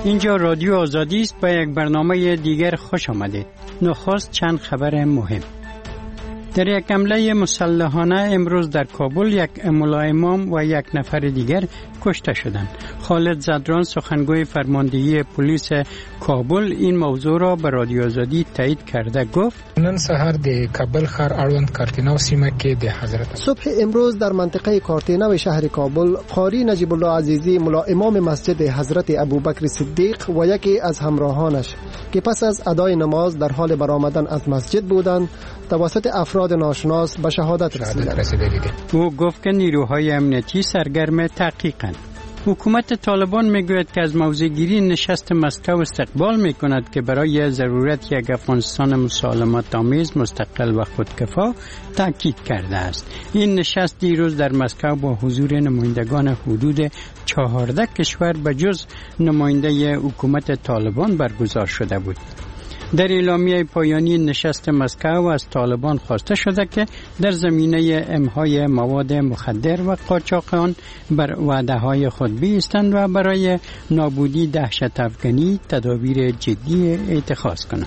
اینجا رادیو آزادی است. با یک برنامه دیگر خوش آمدید. نخست چند خبر مهم. در یک حمله مسلحانه امروز در کابل یک ملا امام و یک نفر دیگر کشته شدند. خالد زدران سخنگوی فرماندهی پلیس کابل این موضوع را به رادیو آزادی تایید کرده گفت نن سحر د کابل ښار اړوند کارتینو سیمه کې د حضرت صبح امروز در منطقه کارتینو شهر کابل قاری نجیب الله عزیزی ملا امام مسجد حضرت ابوبکر صدیق و یکی از همراهانش که پس از ادای نماز در حال برآمدن از مسجد بودند توسط افراد ناشناس به شهادت رسیدند. او گفت که نیروهای امنیتی سرگرم تحقیقند. حکومت طالبان میگوید که از موضع‌گیری نشست مسکو استقبال میکند که برای ضرورت یک افغانستان مسالمت آمیز مستقل و خودکفا تاکید کرده است. این نشست دیروز در مسکو با حضور نمایندگان حدود 14 کشور به جز نماینده حکومت طالبان برگزار شده بود. در اعلامیه پایانی نشست مسکو از طالبان خواسته شده که در زمینه امحای مواد مخدر و قاچاقان بر وعده‌های خود بایستند و برای نابودی دهشت افغانی تدابیر جدی اتخاذ کنند.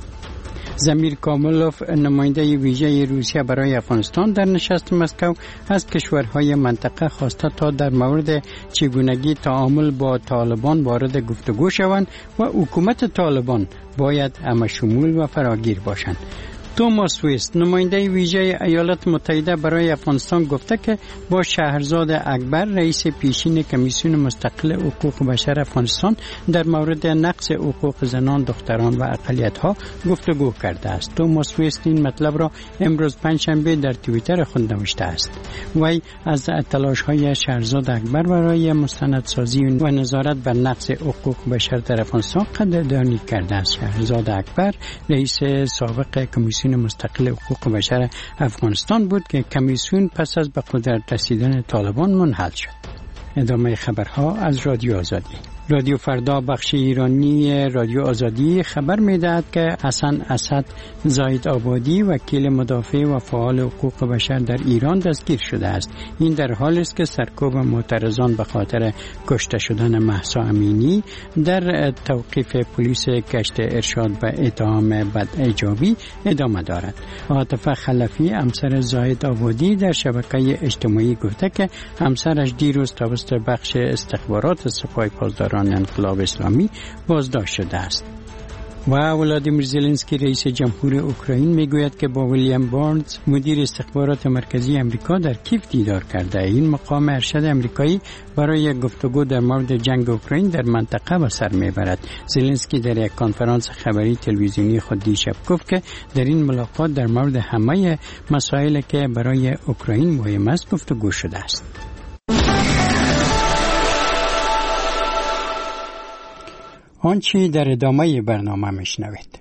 زمیر کاملوف نماینده ویژه روسیه برای افغانستان در نشست مسکو از کشورهای منطقه خواسته تا در مورد چگونگی تعامل با طالبان وارد گفتگو شوند و حکومت طالبان باید همه‌شمول و فراگیر باشند. توماس ویست نماینده ویژه ایالات متحده برای افغانستان گفته که با شهرزاد اکبر رئیس پیشین کمیسیون مستقل حقوق بشر افغانستان در مورد نقض حقوق زنان، دختران و اقلیت‌ها گفتگو کرده است. توماس ویست این مطلب را امروز پنجشنبه در توییتر خود نوشته است. وی از تلاش‌های شهرزاد اکبر برای مستندسازی و نظارت بر نقض حقوق بشر در افغانستان قدردانی کرده است. شهرزاد اکبر رئیس سابق کمیسیون مستقل حقوق بشر افغانستان بود که کمیسیون پس از به قدرت رسیدن طالبان منحل شد. ادامه خبرها از رادیو آزادی. رادیو فردا بخش ایرانی رادیو آزادی خبر می‌دهد که حسن اسد زاید آبادی وکیل مدافع و فعال حقوق بشر در ایران دستگیر شده است. این در حالی است که سرکوب معترضان به خاطر کشته شدن مهسا امینی در توقیف پلیس کشت ارشاد به اتهام بد ایجابی ادامه دارد. عاطفه خلفی همسر زاید آبادی در شبکه اجتماعی گفته که همسرش دیروز توسط بخش استخبارات سپاه پاسداران انقلاب اسلامی بازداشت شده است. و ولادیمیر زلنسکی رئیس جمهور اوکراین میگوید که با ویلیام بارنز مدیر استخبارات مرکزی امریکا در کیف دیدار کرده. این مقام ارشد امریکایی برای گفتگو در مورد جنگ اوکراین در منطقه به سر میبرد. زلنسکی در یک کنفرانس خبری تلویزیونی خود دیشب گفت که در این ملاقات در مورد همه مسائلی که برای اوکراین مهم است گفتگو شده است. آنچه در ادامه برنامه میشنوید.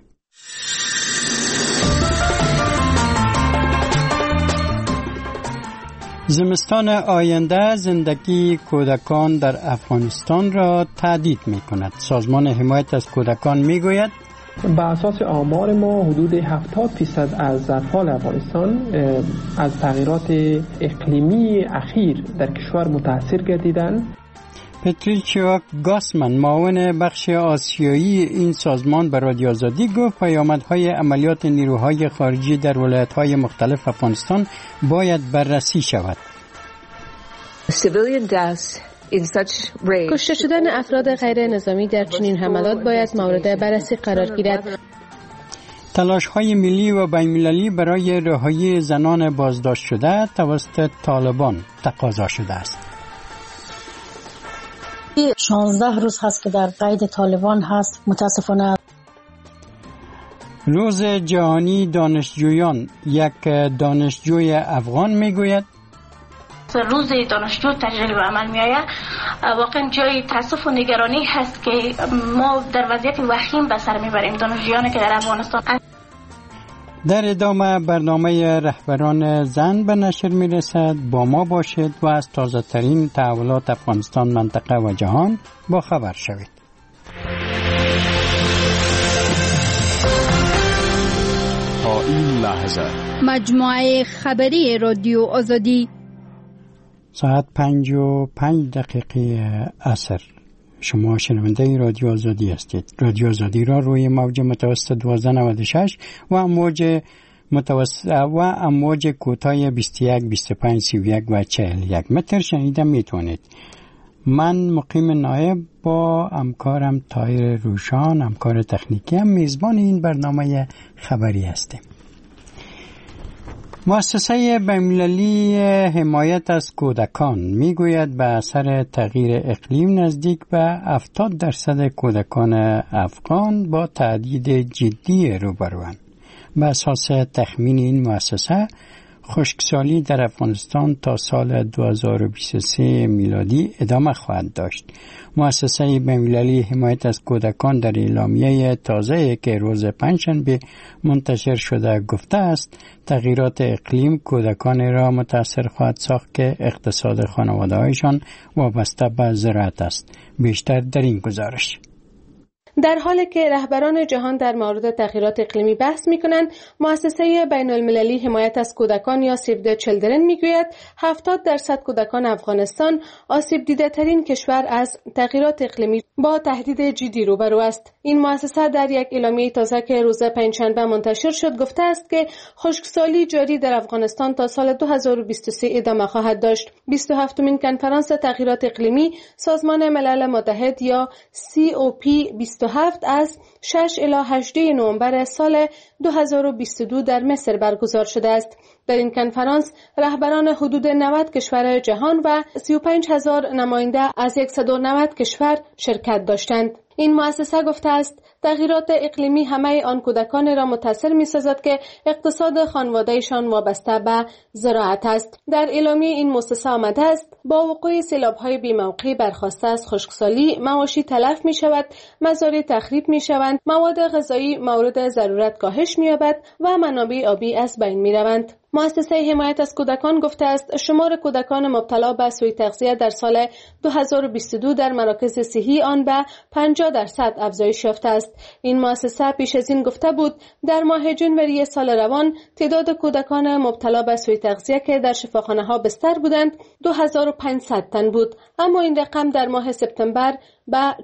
زمستان آینده زندگی کودکان در افغانستان را تهدید می‌کند. سازمان حمایت از کودکان می‌گوید به اساس آمار ما حدود 70% از اطفال افغانستان از تغییرات اقلیمی اخیر در کشور متاثر گردیدند. پتریچیا گاسمن معاون بخش آسیایی این سازمان به رادیو آزادی گفت پیامدهای عملیات نیروهای خارجی در ولایت‌های مختلف افغانستان باید بررسی شود. کشته شدن افراد غیر نظامی در چنین حملات باید مورد بررسی قرار گیرد. تلاش‌های ملی و بین‌المللی برای رهایی زنان بازداشت شده توسط طالبان تقاضا شده است. 16 روز هست که در قید طالبان هست. متاسفانه روز جهانی دانشجویان یک دانشجوی افغان میگوید روز دانشجو تجلیل به عمل می آید. واقعا جای تاسف و نگرانی هست که ما در وضعیت وخیم به سر میبریم دانشجویانی که در افغانستان. در ادامه برنامه رهبران زن به نشر می رسد. با ما باشید و از تازه ترین تحولات افغانستان، منطقه و جهان با خبر شوید. تا این لحظه مجموعه خبری رادیو آزادی ساعت 5:05 عصر شما شنونده رادیو آزادی هستید. رادیو آزادی را روی موج متوسط 1296 و امواج کوتاه 21 25 31 و 41 متر شنیده میتونید. من مقیم نایب با همکارم طاهر روشان، همکار تکنیکی، هم میزبان این برنامه خبری هستیم. مؤسسه بین‌المللی حمایت از کودکان میگوید به اثر تغییر اقلیم نزدیک به 70% کودکان افغان با تهدید جدی روبروند. به اساس تخمین این مؤسسه، خشکسالی در افغانستان تا سال 2023 میلادی ادامه خواهد داشت. مؤسسه بین‌المللی حمایت از کودکان در اعلامیه تازه‌ای که روز پنجشنبه منتشر شده گفته است تغییرات اقلیم کودکان را متاثر خواهد ساخت که اقتصاد خانواده‌هایشان وابسته به زراعت است. بیشتر در این گزارش. در حالی که رهبران جهان در مورد تغییرات اقلیمی بحث می‌کنند، مؤسسه بین‌المللی حمایت از کودکان یا سیو د چیلدرن میگوید 70% کودکان افغانستان آسیب دیده‌ترین کشور از تغییرات اقلیمی با تهدید جدی روبرو است. این مؤسسه در یک اعلامیه تازه که روز پنجشنبه منتشر شد گفته است که خشکسالی جاری در افغانستان تا سال 2023 ادامه خواهد داشت. 27مین کنفرانس تغییرات اقلیمی سازمان ملل متحد یا COP27 از 6 الی 18 نوامبر سال 2022 در مصر برگزار شده است. در این کنفرانس رهبران حدود 90 کشور جهان و 35,000 نماینده از 190 کشور شرکت داشتند. این مؤسسه گفته است تغییرات اقلیمی همه آن کودکان را متاثر می‌سازد که اقتصاد خانواده‌شان وابسته به زراعت است. در اعلامیه این مؤسسه آمده است با وقوع سیلاب‌های بی‌موقع برخاسته از خشکسالی مواشی تلف می‌شود، مزارع تخریب می‌شوند، مواد غذایی مورد ضرورت کاهش می‌یابد و منابع آبی از بین می‌روند. مؤسسه حمایت از کودکان گفته است شمار کودکان مبتلا به سوء تغذیه در سال 2022 در مراکز صحی آن به 50% افزایش یافته است. این مؤسسه پیش از این گفته بود در ماه جنوری سال روان تعداد کودکان مبتلا به سوء تغذیه که در شفاخانه‌ها بستر بودند 2500 تن بود، اما این رقم در ماه سپتامبر به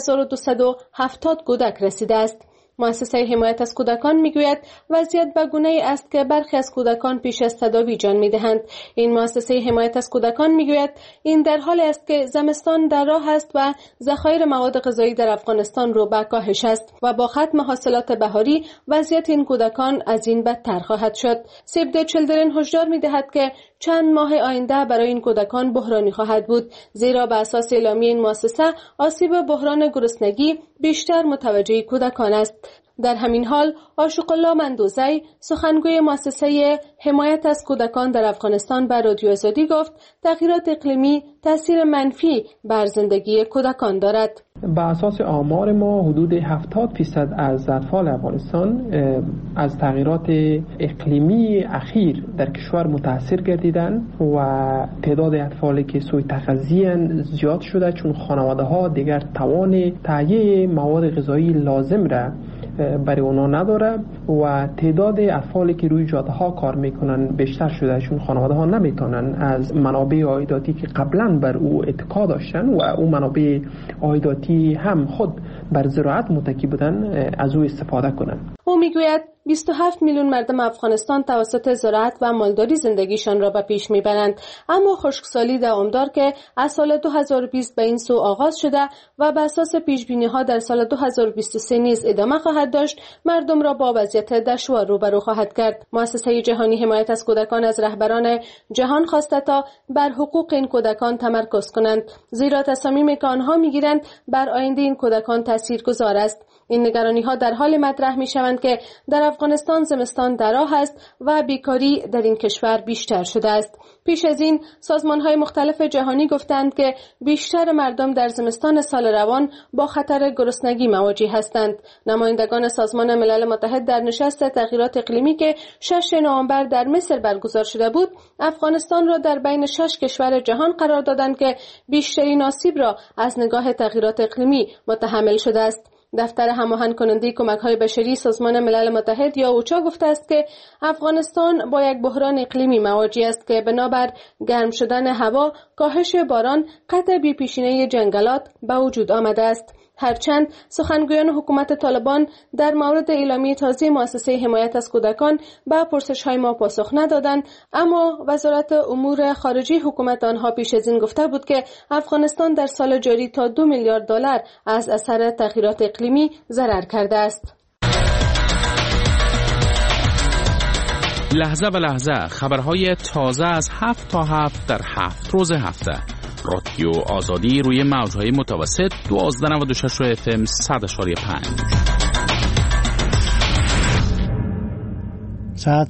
4270 کودک رسیده است. مؤسسه حمایت از کودکان میگوید وضعیت به گونه‌ای است که برخی از کودکان پیش از تداوی جان میدهند. این مؤسسه حمایت از کودکان میگوید این در حالی است که زمستان در راه است و ذخایر مواد غذایی در افغانستان رو به کاهش است و با ختم حاصلات بهاری وضعیت این کودکان از این بدتر خواهد شد. سیو د چیلدرن هشدار میدهد که چند ماه آینده برای این کودکان بحرانی خواهد بود، زیرا به اساس اعلامیه این مؤسسه آسیب بحران گرسنگی بیشتر متوجه کودکان است. در همین حال عاشق الله مندوزی سخنگوی مؤسسه حمایت از کودکان در افغانستان به رادیو آزادی گفت تغییرات اقلیمی تاثیر منفی بر زندگی کودکان دارد. به اساس آمار ما حدود 70% از اطفال افغانستان از تغییرات اقلیمی اخیر در کشور متاثر گردیدند و تعداد اطفالی که سوء تغذیه زیاد شده چون خانواده ها دیگر توان تهیه مواد غذایی لازم را برای اونا نداره و تعداد اطفالی که روی جاده ها کار میکنن بیشتر شده چون خانواده ها نمیتونن از منابع عایداتی که قبلا بر او اتکا داشتن و او منابع عایداتی هم خود بر زراعت متکی بودن از او استفاده کنن. او میگوید 27 میلیون مردم افغانستان توسط زراعت و مالداری زندگیشان را به پیش میبرند، اما خشکسالی دوامدار که از سال 2020 به این سو آغاز شده و به اساس پیشبینی‌ها در سال 2023 نیز ادامه خواهد داشت مردم را با وضعیت دشوار روبرو خواهد کرد. مؤسسه جهانی حمایت از کودکان از رهبران جهان خواسته تا بر حقوق این کودکان تمرکز کنند، زیرا تصامیمی که آنها میگیرند بر آینده این کودکان تاثیرگذار است. این نگرانی‌ها در حال مطرح می‌شوند که در افغانستان زمستان در راه است و بیکاری در این کشور بیشتر شده است. پیش از این سازمان‌های مختلف جهانی گفتند که بیشتر مردم در زمستان سال روان با خطر گرسنگی مواجه هستند. نمایندگان سازمان ملل متحد در نشست تغییرات اقلیمی که 6 نوامبر در مصر برگزار شده بود، افغانستان را در بین 6 کشور جهان قرار دادند که بیشترین آسیب را از نگاه تغییرات اقلیمی متحمل شده است. دفتر هماهنگ کننده کمک‌های بشری سازمان ملل متحد یا اوچا گفته است که افغانستان با یک بحران اقلیمی مواجه است که بنابر گرم شدن هوا، کاهش باران، قطع بی‌پیشینه جنگلات به وجود آمده است. هرچند سخنگویان حکومت طالبان در مورد اعلامیه تازه مؤسسه حمایت از کودکان به پرسش‌های ما پاسخ ندادند، اما وزارت امور خارجه حکومت آنها پیش از این گفته بود که افغانستان در سال جاری تا 2 میلیارد دلار از اثر تغییرات اقلیمی ضرر کرده است. لحظه به لحظه خبرهای تازه از 7 تا 7 در 7 روز هفته. رادیو آزادی روی موجهای متوسط 1296 FM 100.5. ساعت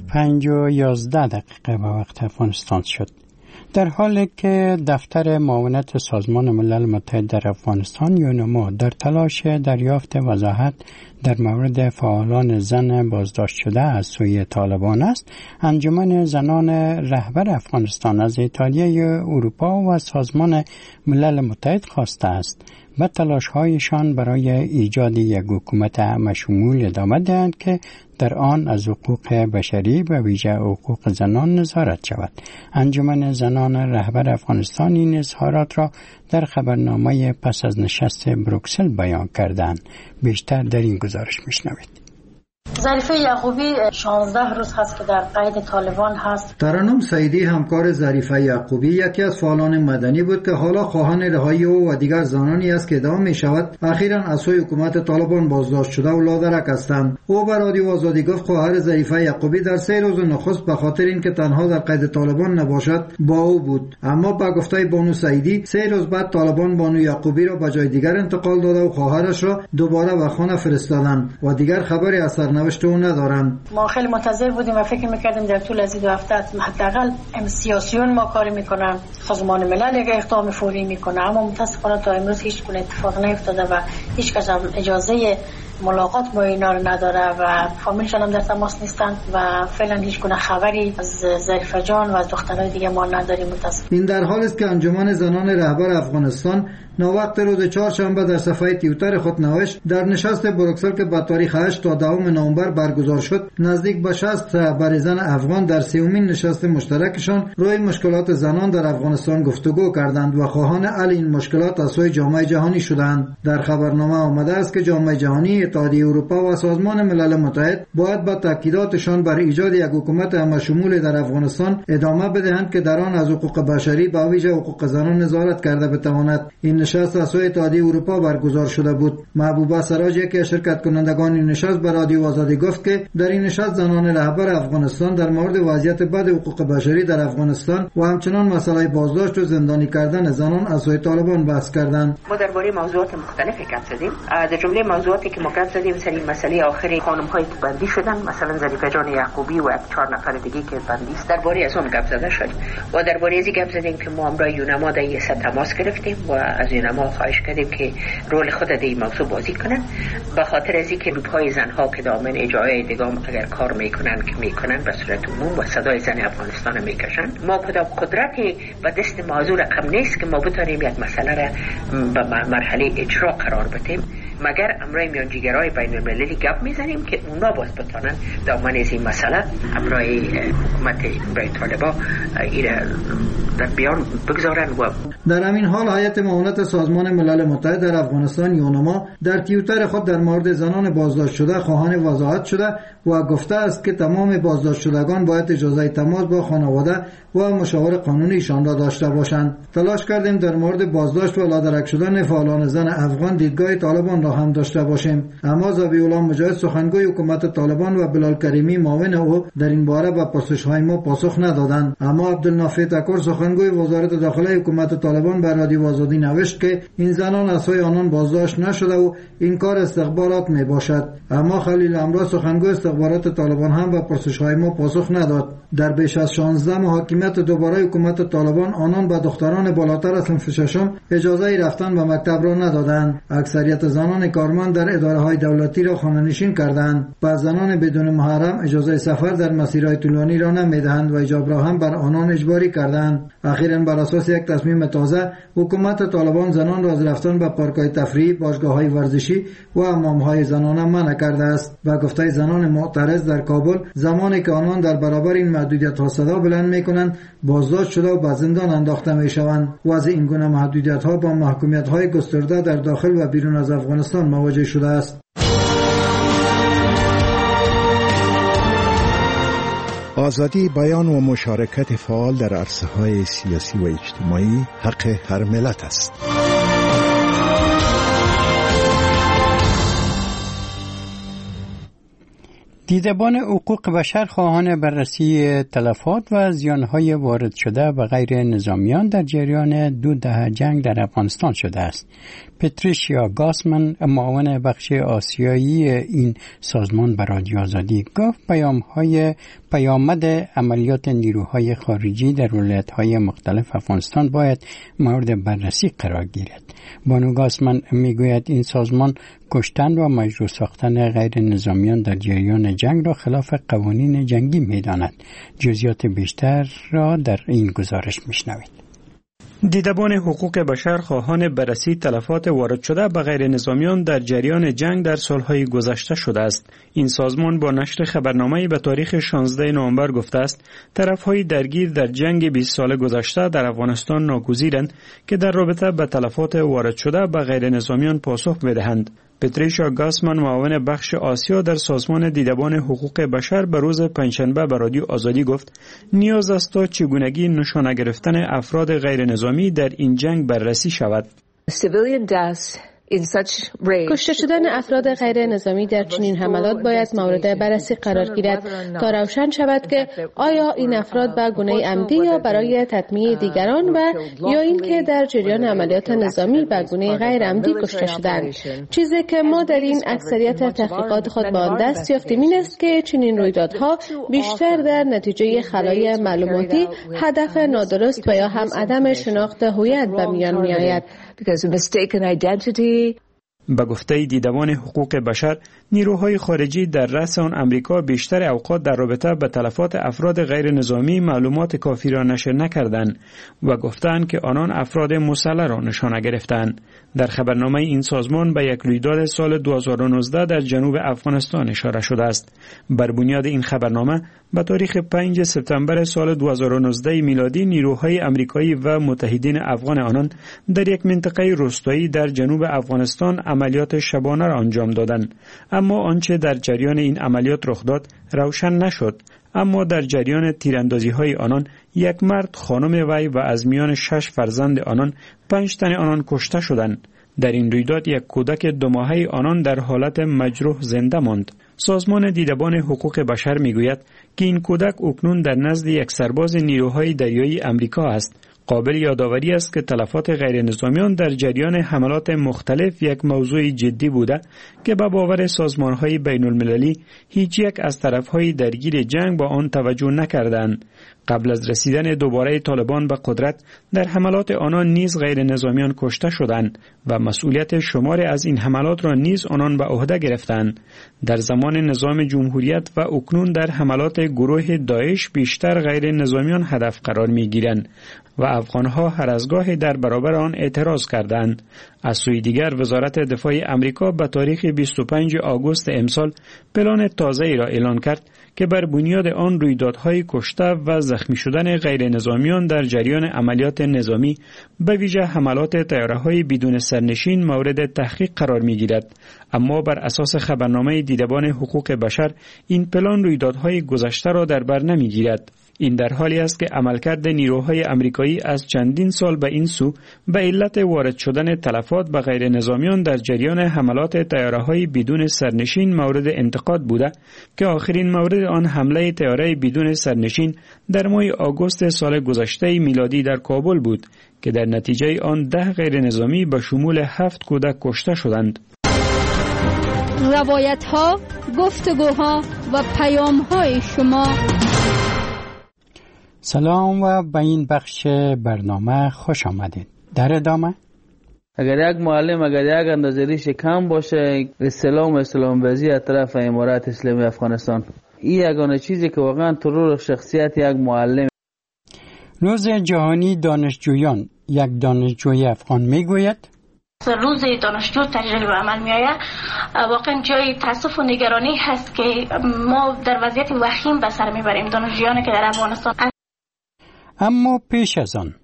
5:11 به وقت افغانستان شد. در حالی که دفتر معاونت سازمان ملل متحد در افغانستان یونما در تلاش دریافت وضاحت در مورد فعالان زن بازداشت شده از سوی طالبان است، انجمن زنان رهبر افغانستان از اتحادیه اروپا و سازمان ملل متحد خواسته است و تلاش‌هایشان برای ایجاد یک حکومت همه‌شمول ادامه دهند که در آن از حقوق بشری و ویژه حقوق زنان نظارت شود. انجمن زنان رهبر افغانستان این اظهارات را در خبرنامه پس از نشست بروکسل بیان کردند. بیشتر در این گزارش میشنوید. ظریفه یعقوبی 16 روز هست که در قید طالبان هست. ترنم سعیدی همکار ظریفه یعقوبی یکی از فعالان مدنی بود که حالا خواهان رهایی او و دیگر زنانی است که ادعا می شود اخیراً از سوی حکومت طالبان بازداشت شده و لادرک هستند. او به رادیو آزادی گفت خواهر ظریفه یعقوبی در 3 روز نخست به خاطر اینکه تنها در قید طالبان نباشد با او بود، اما به گفته بانو سعیدی 3 روز بعد طالبان بانو یعقوبی را به جای دیگر انتقال داده و خواهرش را دوباره به خانه فرستادند و دیگر خبری از سرنوشت او ندارند. ما خیلی منتظر بودیم و فکر می‌کردیم در طول از این 2 هفته حداقل سیاسیون ما کاری میکنن، سازمان ملل یک اقدام فوری میکنه، اما متاسفانه تا امروز هیچ گونه اتفاق نیفتاده و هیچ کس اجازه ملاقات با اینا رو نداره و فامیلشان هم در تماس نیستند و فعلا هیچ گونه خبری از ظریفه جان و از دخترای دیگه ما نداریم. متاسفم. این در حالی است که انجمن زنان رهبر افغانستان نووقت روز چهارشنبه در صفحه توییتر خود نوشت در نشست بروکسل که با تاریخ 8 تا 10 نوامبر برگزار شد، نزدیک به 60 رهبر زن افغان در 3مین نشست مشترکشان روی مشکلات زنان در افغانستان گفتگو کردند و خواهان حل این مشکلات از سوی جامعه جهانی شدند. در خبرنامه آمده است که جامعه جهانی، اتحادیه اروپا و سازمان ملل متحد باید با تاکیداتشان بر ایجاد یک حکومت همه‌شمول در افغانستان ادامه بدهند که در آن از حقوق بشری به ویژه حقوق زنان نظارت کرده بتواند. این نشست از سوی اتحادیه اروپا برگزار شده بود. محبوبه سراج یکی از شرکت کنندگان این نشست به رادیو آزادی گفت که در این نشست زنان رهبر افغانستان در مورد وضعیت بد حقوق بشری در افغانستان و همچنان مسئله بازداشت و زندانی کردن زنان از سوی طالبان بحث کردند. ما درباره موضوعات مختلفی گپ زدیم. از جمله موضوعاتی که ما گپ زدیم سری مسئله آخری خانم‌هایی که بندی شدن، مثلا ظریفه جان یعقوبی و 4 نفر دیگه که بندی است، درباره از اون گپ زده شد و درباره از گپ زدیم که ما امروز یونما در این تماس گرفتیم و از یونما خواهش کردیم که رول خود در این موضوع بازی کنن، به خاطر از اینکه گروه‌های زن‌ها که دامن اجرای دیگام اگر کار میکنن که میکنن به صورت عموم و صدای زن افغانستان میکشن. ما کدام قدرتی و دست موضوع رقم نیست که ما بتونیم یک مسئله را به مرحله اجرا قرار بدیم، مگر امرای میانجیگرای بین المللی گپ میزنیم که اونا باز بتونن دامن از این مسئله امرای حکومت امرای طالبان ایره در بیان بگذارن. و در همین حال هیئت معاونت سازمان ملل متحد در افغانستان یونما در توییتر خود در مورد زنان بازداشت شده خواهان وضاحت شده و گفته است که تمام بازداشت شدگان باید اجازه تماس با خانواده و مشاور قانونیشان را داشته باشند. تلاش کردیم در مورد بازداشت و لادرک شدن فعالان زن افغان دیدگاه طالبان را هم داشته باشیم، اما ذبیح مجاهد سخنگوی حکومت طالبان و بلال کریمی معاون او در این باره به پرسش‌های ما پاسخ ندادند. اما عبدالنافع تکر سخنگوی وزارت داخله حکومت طالبان به رادیو آزادی نوشت که این زنان از سوی آنان بازداشت نشده و این کار استخبارات می باشد. اما خلیل امرا سخنگوی استخبارات طالبان هم به پرسش‌های ما پاسخ نداد. در بیش از 16 ماه حاکمیت دوباره حکومت طالبان آنان به دختران بالاتر از صنف ششم اجازه رفتن به مکتب را ندادند. اکثریت زنان زنان کارمند در اداره‌های دولتی را خانه‌نشین کردند. و زنان بدون محرم اجازه سفر در مسیرهای طولانی را نمی‌دهند و حجاب را هم بر آنان اجباری کردند. اخیراً بر اساس یک تصمیم تازه حکومت طالبان زنان را از رفتن به پارک‌های تفریحی، باشگاه‌های ورزشی و حمام‌های زنانه منع کرده است. و گفته زنان معترض در کابل زمانی که آنان در برابر این محدودیت‌ها صدا بلند می‌کنند بازداشت شده و به زندان انداخته می‌شوند. وضع این گونه محدودیت‌ها با محکومیت‌های گسترده در داخل و بیرون از افغانستان مواجه شده است. آزادی بیان و مشارکت فعال در عرصه‌های سیاسی و اجتماعی حق هر ملت است. دیدبان حقوق بشر خواهان بررسی تلفات و زیانهای وارد شده به غیر نظامیان در جریان 2 دهه جنگ در افغانستان شده است. پتریشیا گاسمن، معاون بخش آسیایی این سازمان به رادیو آزادی گفت پیامد عملیات نیروهای خارجی در ولایت‌های مختلف افغانستان باید مورد بررسی قرار گیرد. بانو گاسمن میگوید این سازمان کشتن و مجروح ساختن غیر نظامیان در جریان جنگ را خلاف قوانین جنگی می‌داند. جزئیات بیشتر را در این گزارش می‌شنوید. دیدبان حقوق بشر خواهان بررسی تلفات وارد شده به غیر نظامیان در جریان جنگ در سالهای گذشته شده است. این سازمان با نشر خبرنامه‌ای به تاریخ 16 نوامبر گفته است طرف‌های درگیر در جنگ 20 سال گذشته در افغانستان ناگزیرند که در رابطه با تلفات وارد شده به غیر نظامیان پاسخ بدهند. پتریشیا گاسمن، معاون بخش آسیا در سازمان دیدبان حقوق بشر، به روز پنجشنبه به رادیو آزادی گفت نیاز است تا چگونگی نشانه گرفتن افراد غیر نظامی در این جنگ بررسی شود. کشته شدن افراد غیر نظامی در چنین حملات باید مورد بررسی قرار گیرد تا روشن شود که آیا این افراد به گونه عمدی یا برای تطمیع دیگران و یا اینکه در جریان عملیات نظامی به گونه غیر عمدی کشته شدند. چیزی که ما در این اکثریت تحقیقات خود به آن دست یافتیم این است که چنین رویدادها بیشتر در نتیجه خلای معلوماتی، هدف نادرست و یا هم عدم شناخت هویت به میان میآید. به گفته دیدبان حقوق بشر، نیروهای خارجی در رأس آن امریکا بیشتر اوقات در رابطه به تلفات افراد غیر نظامی معلومات کافی را نشر نکردند و گفتند که آنان افراد مسلح را نشانه گرفتند. در خبرنامه این سازمان به یک رویداد سال 2019 در جنوب افغانستان اشاره شده است. بر بنیاد این خبرنامه به تاریخ 5 سپتامبر سال 2019 میلادی نیروهای امریکایی و متحدین افغان آنان در یک منطقه روستایی در جنوب افغانستان عملیات شبانه را انجام دادند. اما آنچه در جریان این عملیات رخ داد روشن نشد. اما در جریان تیراندازی‌های آنان یک مرد، خانم وی و از میان 6 فرزند آنان 5 تن آنان کشته شدند. در این رویداد یک کودک 2 ماهه آنان در حالت مجروح زنده ماند. سازمان دیدبان حقوق بشر میگوید که این کودک اکنون در نزد یک سرباز نیروهای دریایی امریکا است. قابل یادآوری است که تلفات غیر نظامیان در جریان حملات مختلف یک موضوع جدی بوده که به باور سازمان‌های بین‌المللی هیچ یک از طرف‌های درگیر جنگ با آن توجه نکردند. قبل از رسیدن دوباره طالبان به قدرت در حملات آنان نیز غیر نظامیان کشته شدند و مسئولیت شماری از این حملات را نیز آنان به عهده گرفتند. در زمان نظام جمهوریت و اکنون در حملات گروه داعش بیشتر غیر نظامیان هدف قرار می‌گیرند و افغان‌ها هر از گاهی در برابر آن اعتراض کردند. از سوی دیگر وزارت دفاع امریکا به تاریخ 25 آگوست امسال پلان تازه‌ای را اعلان کرد که بر بنیاد آن رویدادهای کشته و زخمی شدن غیر نظامیان در جریان عملیات نظامی به ویژه حملات طیاره‌های بدون سرنشین مورد تحقیق قرار می‌گیرد. اما بر اساس خبرنامه دیدبان حقوق بشر این پلان رویدادهای گذشته را در بر نمی‌گیرد. این در حالی است که عملکرد نیروهای امریکایی از چندین سال به این سو به علت وارد شدن تلفات به غیر نظامیان در جریان حملات طیاره‌های بدون سرنشین مورد انتقاد بوده که آخرین مورد آن حمله طیاره بدون سرنشین در ماه آگوست سال گذشته میلادی در کابل بود که در نتیجه آن 10 غیر نظامی به شمول 7 کودک کشته شدند. روایت‌ها، گفتگوها و پیام‌های شما. سلام و به این بخش برنامه خوش آمدید. در ادامه اگر یک معلم اگر یک اندازه ریش کم باشه، اسلام بازی از طرف امارات اسلامی افغانستان، این یگانه چیزی که واقعا ترور شخصیت یک معلم. روز جهانی دانشجویان، یک دانشجوی افغان میگوید روز دانشجو تجلیل به عمل می آید. واقعا جای تاسف و نگرانی هست که ما در وضعیت وخیم به سر میبریم دانشجویانی که در افغانستان. اما پیش از آن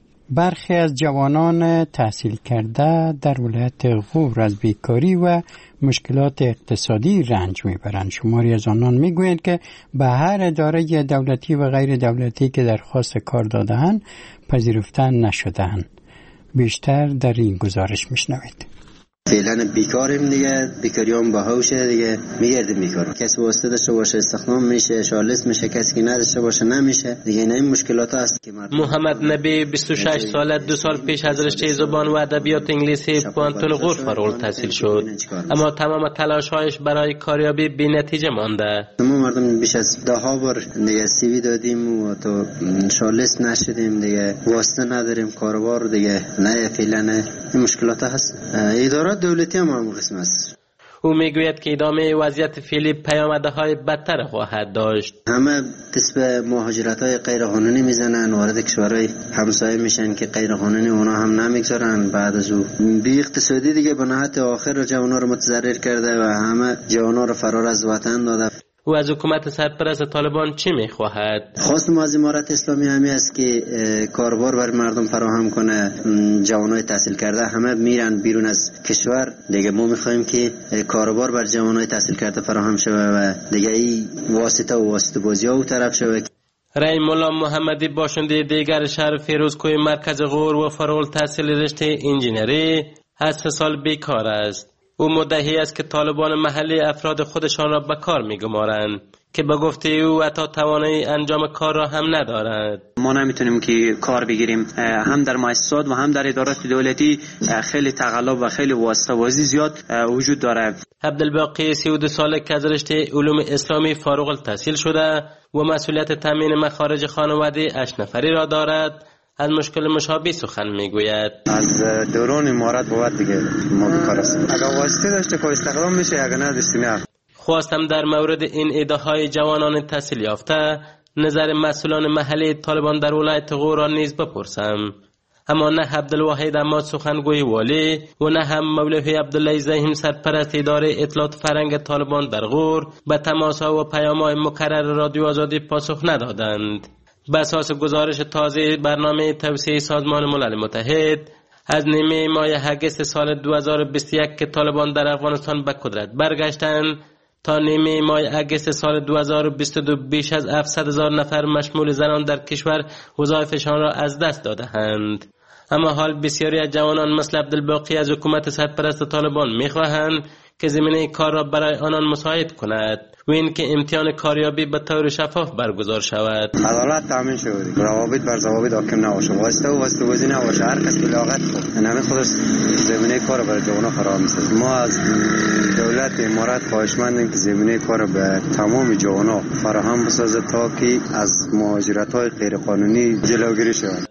برخی از جوانان تحصیل کرده در ولایت غور از بیکاری و مشکلات اقتصادی رنج میبرند. شماری از آنان میگویند که به هر اداره دولتی و غیر دولتی که درخواست کار داده‌اند پذیرفته نشده‌اند. بیشتر در این گزارش میشنوید. فعلا بیکاریم دیگه، بیکاریام باهوشه دیگه، میگردیم بیکار. کسی واسطه داشته باشه استخدام میشه، شالس میشه، کسی که نداشته باشه نمیشه دیگه. این مشکلات هست که محمد نبی 26 ساله 2 سال پیش از رشته زبان و ادبیات انگلیسی پوانتون غور فارغ التحصیل شد، اما تمام تلاش‌هایش برای کاریابی بی‌نتیجه مانده. ما مردم بیش از 10 بار دیگه سی وی دادیم و تو شالس نشدیم دیگه، واسطه نداریم کاروبار دیگه. نه فعلا این مشکلات هست. اداره دولتی هم قسم است. او میگوید که ادامه وضعیت فعلی پیامدهای بدتر خواهد داشت. همه دست به مهاجرت‌های غیرقانونی میزنن، وارد کشورهای همسایه میشن که غیرقانونی اونا هم نمیگذارن. بعد از او بی اقتصادی دیگه به نهایت آخر جوانا رو متضرر کرده و همه جوانا رو فرار از وطن داده. او از حکومت سرپرست طالبان چی میخواهد؟ خواست ما از امارت اسلامی همی است که کاربار بر مردم فراهم کنه. جوانای تحصیل کرده همه میرن بیرون از کشور دیگه. ما میخوایم که کاربار بر جوانای تحصیل کرده فراهم شود و دیگه این واسطه بازی ها او طرف شود. رای مولا محمدی باشنده دیگر شهر فیروزکوه مرکز غور و فارغ التحصیل رشته انجینری از 3 سال بیکار است. او مدعی است که طالبان محلی افراد خودشان را به کار می‌گمارند که به گفته او حتی توانایی انجام کار را هم ندارد. ما نمیتونیم که کار بگیریم. هم در مؤسسات و هم در ادارات دولتی خیلی تقلب و خیلی واسطه بازی زیاد وجود دارد. عبدالباقی 32 ساله که از رشته علوم اسلامی فارغ التحصیل شده و مسئولیت تامین مخارج خانواده 8 نفری را دارد، از مشکل مشابه سخن میگوید. از دوران امارات بود دیگه ما بیکار هستیم. اگر واسطه داشته که استخدام میشه، اگر نداشتیم نه. خواستم در مورد این ایده‌های جوانان تحصیل یافته نظر مسئولان محلی طالبان در ولایت غور را نیز بپرسم، اما نه عبدالواحد احمد سخنگوی والی و نه هم مولوی عبدالله زهیم سرپرست اداره اطلاعات فرهنگ طالبان در غور به تماس‌ها و پیام‌های مکرر رادیو آزادی پاسخ ندادند. به اساس گزارش تازه برنامه توسعه سازمان ملل متحد از نیمه ماه اگست سال 2021 که طالبان در افغانستان به قدرت برگشتند تا نیمه ماه اگست سال 2022 بیش از 700,000 نفر مشمول زنان در کشور وظایفشان را از دست داده‌اند. اما حال بسیاری از جوانان مثل عبدالباقی از حکومت سرپرست طالبان می‌خواهند که زمینه کار را برای آنان مساعد کند و این که امتحان کاریابی به طور شفاف برگزار شود. عدالت تامین شود، روابط بر ضوابط حاکم نباشه، واسطه بازی نباشه. هر کس که لاغت کنه همین خودش زمینه کار برای جوانان فراهم می‌سازد. ما از دولت امارات خواهشمندیم که زمینه کار به تمام جوانان فراهم بسازد تا که از مهاجرت‌های غیرقانونی جلوگیری شود.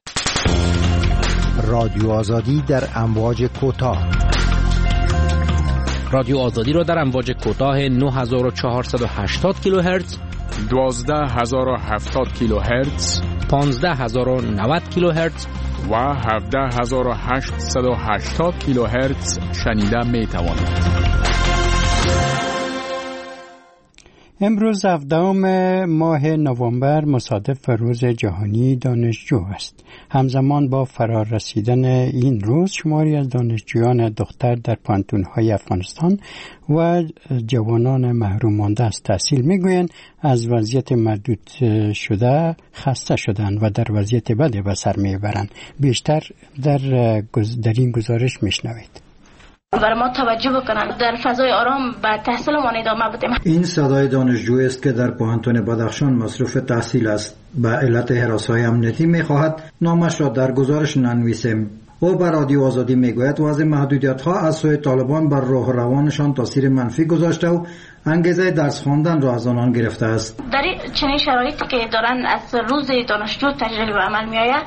رادیو آزادی در امواج کوتاه. رادیو آزادی را در امواج کوتاه 9480 کیلوهرتز، 12070 کیلوهرتز، 15090 کیلوهرتز و 17880 کیلوهرتز شنیده می توانید. امروز 17 ماه نوامبر مصادف روز جهانی دانشجو است. همزمان با فرار رسیدن این روز شماری از دانشجویان دختر در پانتون‌های افغانستان و جوانان محروم مانده از تحصیل میگویند از وضعیت محدود شده خسته شدند و در وضعیت بدی به سر میبرند. بیشتر در این گزارش میشنوید. برای ما توجه بکنن، در فضای آرام به تحصیلمان ادامه بدیم. این صدای دانشجویی است که در پوهنتون بدخشان مصروف تحصیل است. به علت هراس‌های امنیتی می‌خواهد نامش را در گزارش ننویسیم. او بر رادیو آزادی میگوید وضع محدودیت‌ها از سوی طالبان بر روح و روانشان تاثیر منفی گذاشته و انگیزه درس خواندن را از آنان گرفته است. در چنین شرایطی که دارن از روز دانشجو تجلیل به عمل میآید،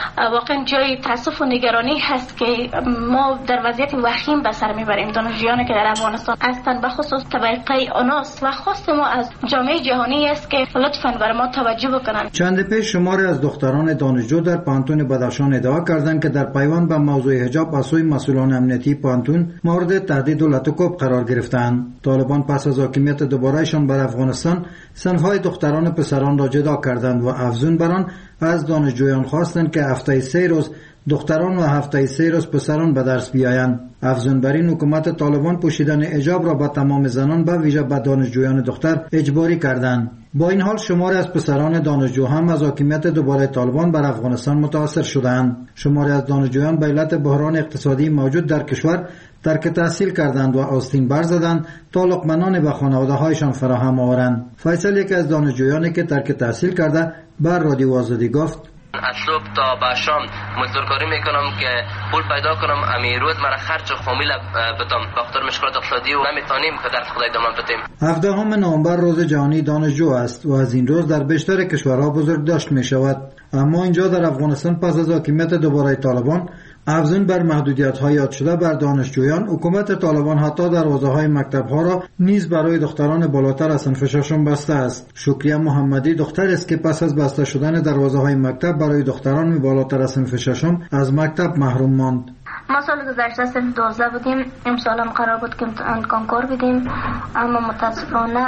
واقعا جای تاسف و نگرانی هست که ما در وضعیت وخیم به سر میبریم. دانشجویانی که در افغانستان هستند به خصوص طبقه آناس و خواست ما از جامعه جهانی است که لطفاً بر ما توجه بکنند. چند پیش شماری از دختران دانشجو در پانتون بدخشان ادعا کردند که در پیوند به موضوع حجاب از سوی مسئولان امنیتی پانتون مورد تهدید و لطکوب قرار گرفتند. طالبان پس از حاکمیت دوبارهشان بر افغانستان صنف‌های دختران و پسران را جدا کردند و افزون بر آن از دانشجویان خواستند که هفته 3 روز دختران و هفته 3 روز پسران به درس بیایند. افزون بر این حکومت طالبان پوشیدن حجاب را به تمام زنان به ویژه به دانشجویان دختر اجباری کردند. با این حال شماری از پسران دانشجو هم از حاکمیت دوباره طالبان بر افغانستان متاثر شدند. شماری از دانشجویان به علت بحران اقتصادی موجود در کشور ترک تحصیل کردند و آستین بر زدند تا لقمه‌نان به خانواده‌هایشان فراهم آورند. فیصل یک از دانشجویانی که ترک تحصیل کرده بر رادیو آزادی گفت: از صبح تا به شام مزدورکاری میکنم که پول پیدا کنم، امی روز مرا خرج خامیل بدم. بخاطر مشکلات اقتصادی و نمیتونیم به درس خود ادامه بدیم. 17 نوامبر روز جهانی دانشجو است و از این روز در بیشتر کشورها بزرگداشت می شود. اما اینجا در افغانستان پس از حاکمیت دوباره طالبان افزون بر محدودیت‌های یاد شده بر دانشجویان، حکومت طالبان حتی دروازه‌های مکتب‌ها را نیز برای دختران بالاتر از صنف ششم بسته است. شکریه محمدی دختر است که پس از بسته شدن دروازه‌های مکتب برای دختران بالاتر از صنف ششم از مکتب محروم ماند. ما سال گذشته صنف 12 بودیم، امسال هم قرار بود که کنکور بدیم، اما متاسفانه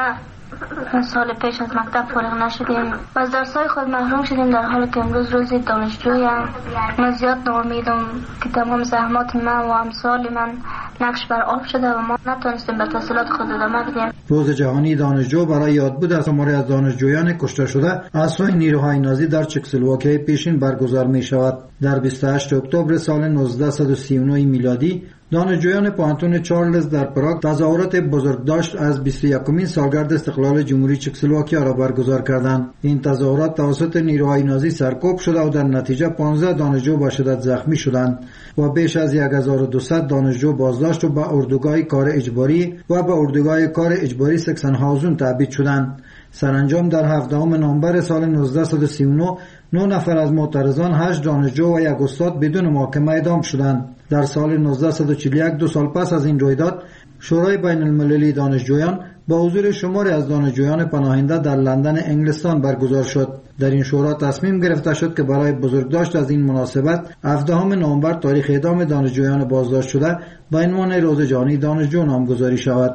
سال پیش از مکتب فارغ نشدیم و از درس‌های خود محروم شدیم، در حالی که امروز روز دانشجویم. من زیاد ناامیدم که تمام زحمات من و امثال من نقش بر آب شده و ما نتونستیم به تحصیلات خود ادامه بدیم. روز جهانی دانشجو برای یادبود از شماری از دانشجویان کشته شده از سوی نیروهای نازی در چکسلواکی پیشین برگزار می شود. در 28 اکتبر سال 1939 میلادی دانشجویان پانتون چارلز در پراگ تظاهرات بزرگداشت از 21مین سالگرد استقلال جمهوری چکسلواکیا را برگزار کردند. این تظاهرات توسط نیروهای نازی سرکوب شده و در نتیجه 15 دانشجو به شدت زخمی شدند و بیش از 1200 دانشجو بازداشت و به اردوگاه کار اجباری و به اردوگاه کار اجباری سکسنهاوزن تبعید شدند. سرانجام در 17 نوامبر سال 1939 9 نفر از معترضان 8 دانشجو و 1 استاد بدون محاکمه اعدام شدند. در سال 1941 2 سال پس از این رویداد شورای بین المللی دانشجویان با حضور شماری از دانشجویان پناهنده در لندن انگلستان برگزار شد. در این شورا تصمیم گرفته شد که برای بزرگداشت از این مناسبت 17 نوامبر تاریخ اعدام دانشجویان بازداشت شده با عنوان روز جهانی دانشجو نامگذاری شود.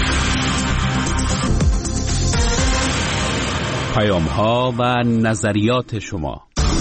پیام‌ها و نظریات شما.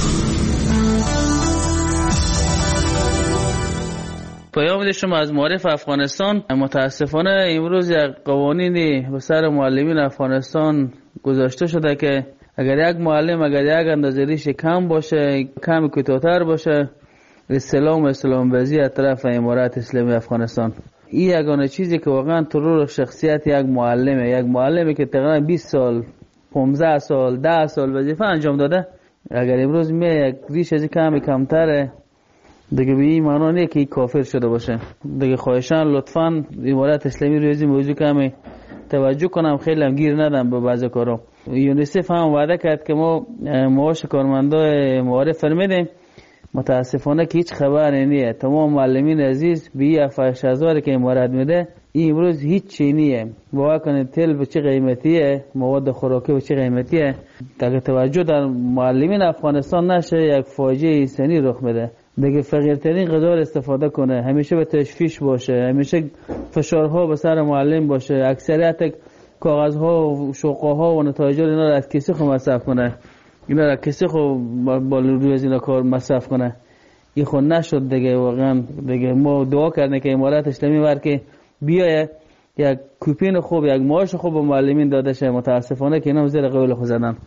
پیام شما از معارف افغانستان. متاسفانه امروز یک قوانینی به سر معلمین افغانستان گذاشته شده که اگر یک معلم اگر یک اندازه ریش کم باشه، کم کوتاه‌تر باشه، اسلام بازی از طرف امارات اسلامی افغانستان. این یگانه چیزی که واقعا ترور شخصیت یک معلمی که تقریبا 20 سال 15 سال 10 سال وظیفه انجام داده، اگر امروز یک ریش از کمتره دیگه به این معنا نیست که کافر شده باشه. دیگه خواهشان لطفاً امارات اسلامی روی این موضوع کمی توجه کنم، خیلی هم گیر ندم به بعضی کارا. یونیسف هم وعده کرد که ما معاش کارمندای معارف فرمیدیم، متاسفانه که هیچ خبری نیست. تمام معلمین عزیز به 7000 که امارات میده این امروز هیچ چی نیست. باور کنید تل به چه قیمتیه، مواد خوراکی به چه قیمتیه. اگه توجه در معلمین افغانستان نشه یک فاجعه انسانی رخ میده. دیگه فقیرترین غذا استفاده کنه، همیشه به تشویش باشه، همیشه فشارها به سر معلم باشه، اکثریت کاغذها و شوقها و نتایج اینا را از کسی خود مصرف کنه، اینا را کسی خود با روی از اینا کار مصرف کنه. این خود نشد دیگه. واقعا دیگه ما دعا کردیم که امارات اسلامی ور که بیایه یک کوپین خوب، یک معاش خوب به معلمین داده شه. متاسفانه که اینا زیر قول خود زدن.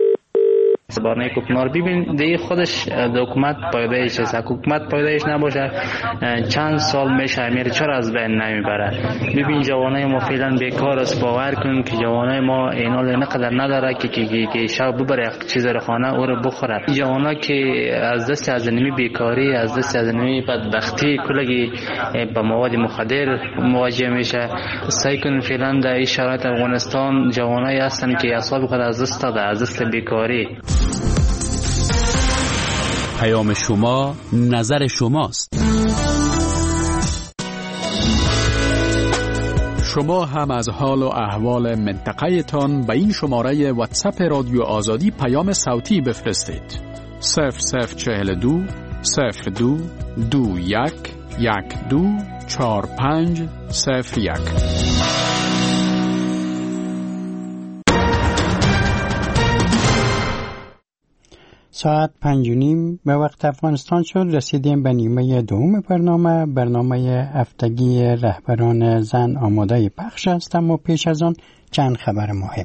بارنه کوکنار ببین دیگه خودش حکومت پایدایش است. حکومت پایدایش نباشه چند سال میشه میره، چرا از بین نمیبره؟ ببین جوانای ما فعلا بیکار است. باور کن که جوانای ما اینال نقدر نداره که شب ببره یک چیز رو خانه او رو بخوره. جوانا که از دست از نمی بیکاری، از دست از نمی بدبختی کلگی با مواد مخدر مواجه میشه. سعی کن فعلا در این شرایط افغانستان جوانای هستن که اعصاب خود از دست داده، از دست بیکاری. پیام شما نظر شماست. شما هم از حال و احوال منطقه تان به این شماره واتساپ رادیو آزادی پیام صوتی بفرستید. 0042 02 21 12 45 01. ساعت 5:30 به وقت افغانستان شد. رسیدیم به نیمه دوم برنامه هفتگی رهبران زن آماده پخش است، اما پیش از آن چند خبر مهم.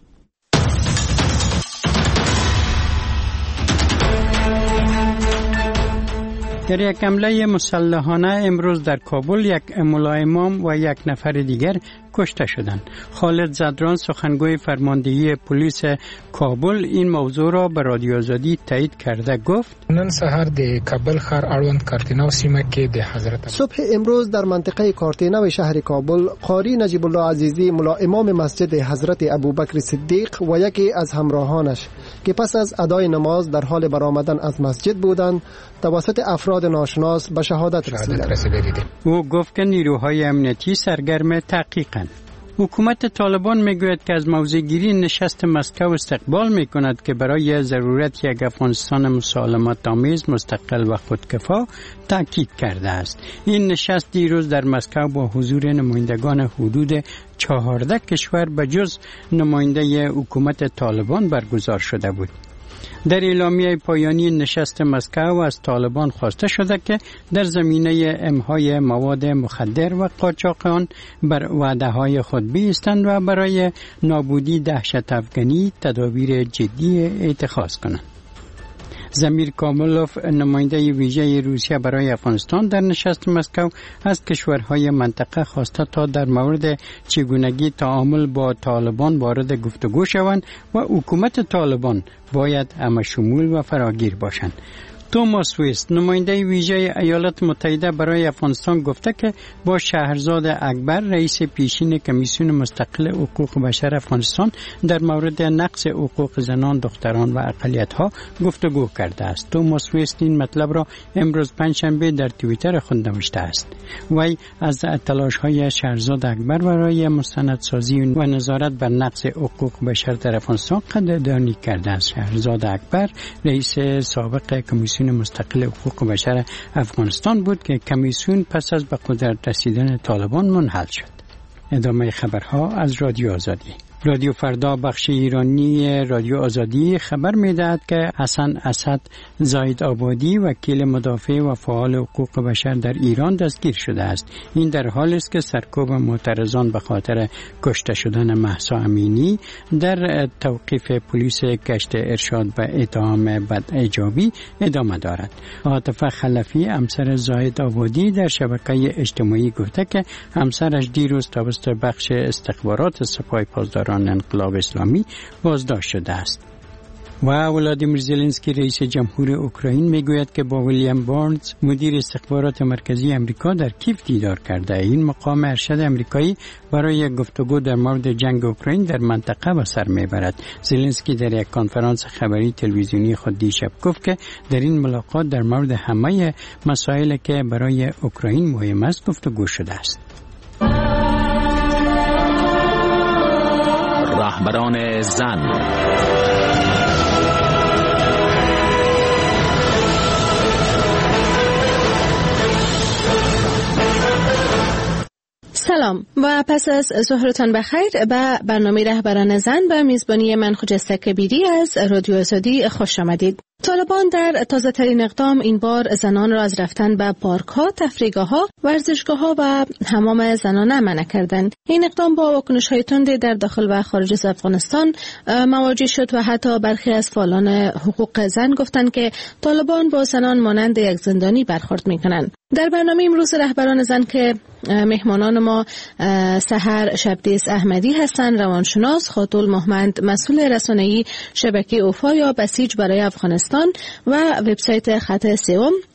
در یک حمله مسلحانه امروز در کابل یک ملاامام و یک نفر دیگر کشته شدند. خالد زدران سخنگوی فرماندهی پلیس کابل این موضوع را به رادیو آزادی تایید کرده گفت: نن سحر د کابل ښار اړوند کارتینو سیمه کې د حضرت صبح امروز در منطقه کارتینو شهر کابل قاری نجیب الله عزیزی ملا امام مسجد حضرت ابوبکر صدیق و یکی از همراهانش که پس از ادای نماز در حال برآمدن از مسجد بودند توسط افراد ناشناس به شهادت رسیدند. او گفت که نیروهای امنیتی سرگرم تحقیقند. حکومت طالبان میگوید که از موضع‌گیری نشست مسکو استقبال میکند که برای ضرورت یک افغانستان مسالمت آمیز مستقل و خودکفا تاکید کرده است. این نشست دیروز در مسکو با حضور نمایندگان حدود 14 کشور به جز نماینده حکومت طالبان برگزار شده بود. در اعلامیه پایانی نشست مسکو از طالبان خواسته شده که در زمینه امهای مواد مخدر و قاچاق آن بر وعده‌های خود بایستند و برای نابودی دهشت افغانی تدابیر جدی اتخاذ کنند. زمیر کاملوف نماینده ویژه روسیه برای افغانستان در نشست مسکو از کشورهای منطقه خواسته تا در مورد چگونگی تعامل با طالبان وارد گفتگو شوند و حکومت طالبان باید همه‌شمول و فراگیر باشند. توماس ویست نماینده ویژه ایالات متحده برای افغانستان گفته که با شهرزاد اکبر رئیس پیشین کمیسیون مستقل حقوق بشر افغانستان در مورد نقض حقوق زنان، دختران و اقلیت‌ها گفتگو کرده است. توماس ویست این مطلب را امروز پنجشنبه در توییتر خود نوشته است. وی از تلاش‌های شهرزاد اکبر برای مستندسازی و نظارت بر نقض حقوق بشر در افغانستان قدردانی کرده است. شهرزاد اکبر رئیس سابق کمیسیون مستقل حقوق بشر افغانستان بود که کمیسیون پس از به قدرت رسیدن طالبان منحل شد. ادامه خبرها از رادیو آزادی. رادیو فردا بخش ایرانی رادیو آزادی خبر می‌دهد که حسن اسد زاید آبادی وکیل مدافع و فعال حقوق بشر در ایران دستگیر شده است. این در حالی است که سرکوب معترضان به خاطر کشته شدن مهسا امینی در توقیف پلیس گشت ارشاد به اتهام بد ایجابی ادامه دارد. عاطفه خلفی همسر زاید آبادی در شبکه اجتماعی گفته که همسرش دیروز توسط بخش استخبارات سپاه پاسداران انقلاب اسلامی بازداشت شده است. و ولادیمیر زلنسکی رئیس جمهور اوکراین میگوید که با ویلیام بارنز مدیر استخبارات مرکزی امریکا در کیف دیدار کرده. این مقام ارشد امریکایی برای گفتگو در مورد جنگ اوکراین در منطقه به سر میبرد. زلنسکی در یک کنفرانس خبری تلویزیونی خود دیشب گفت که در این ملاقات در مورد همه مسائلی که برای اوکراین مهم است گفتگو شده است. رهبران زن. سلام و پس از ظهرتان بخیر به برنامه رهبران زن به میزبانی من خجسته کبیری از رادیو آزادی خوش آمدید. طالبان در تازه ترین اقدام این بار زنان را از رفتن به پارک ها، تفریحگاه ها، ورزشگاه ها و حمام زنانه منع کردند. این اقدام با واکنش های تند در داخل و خارج از افغانستان مواجه شد و حتی برخی از فعالان حقوق زن گفتند که طالبان با زنان مانند یک زندانی برخورد میکنند. در برنامه امروز رهبران زن که مهمانان ما سحر شبدیس احمدی هستند، روانشناس، خاتون محمد مسئول رسانه‌ای شبکه اوفا یا بسیج برای افغانستان و وبسایت خط سوم،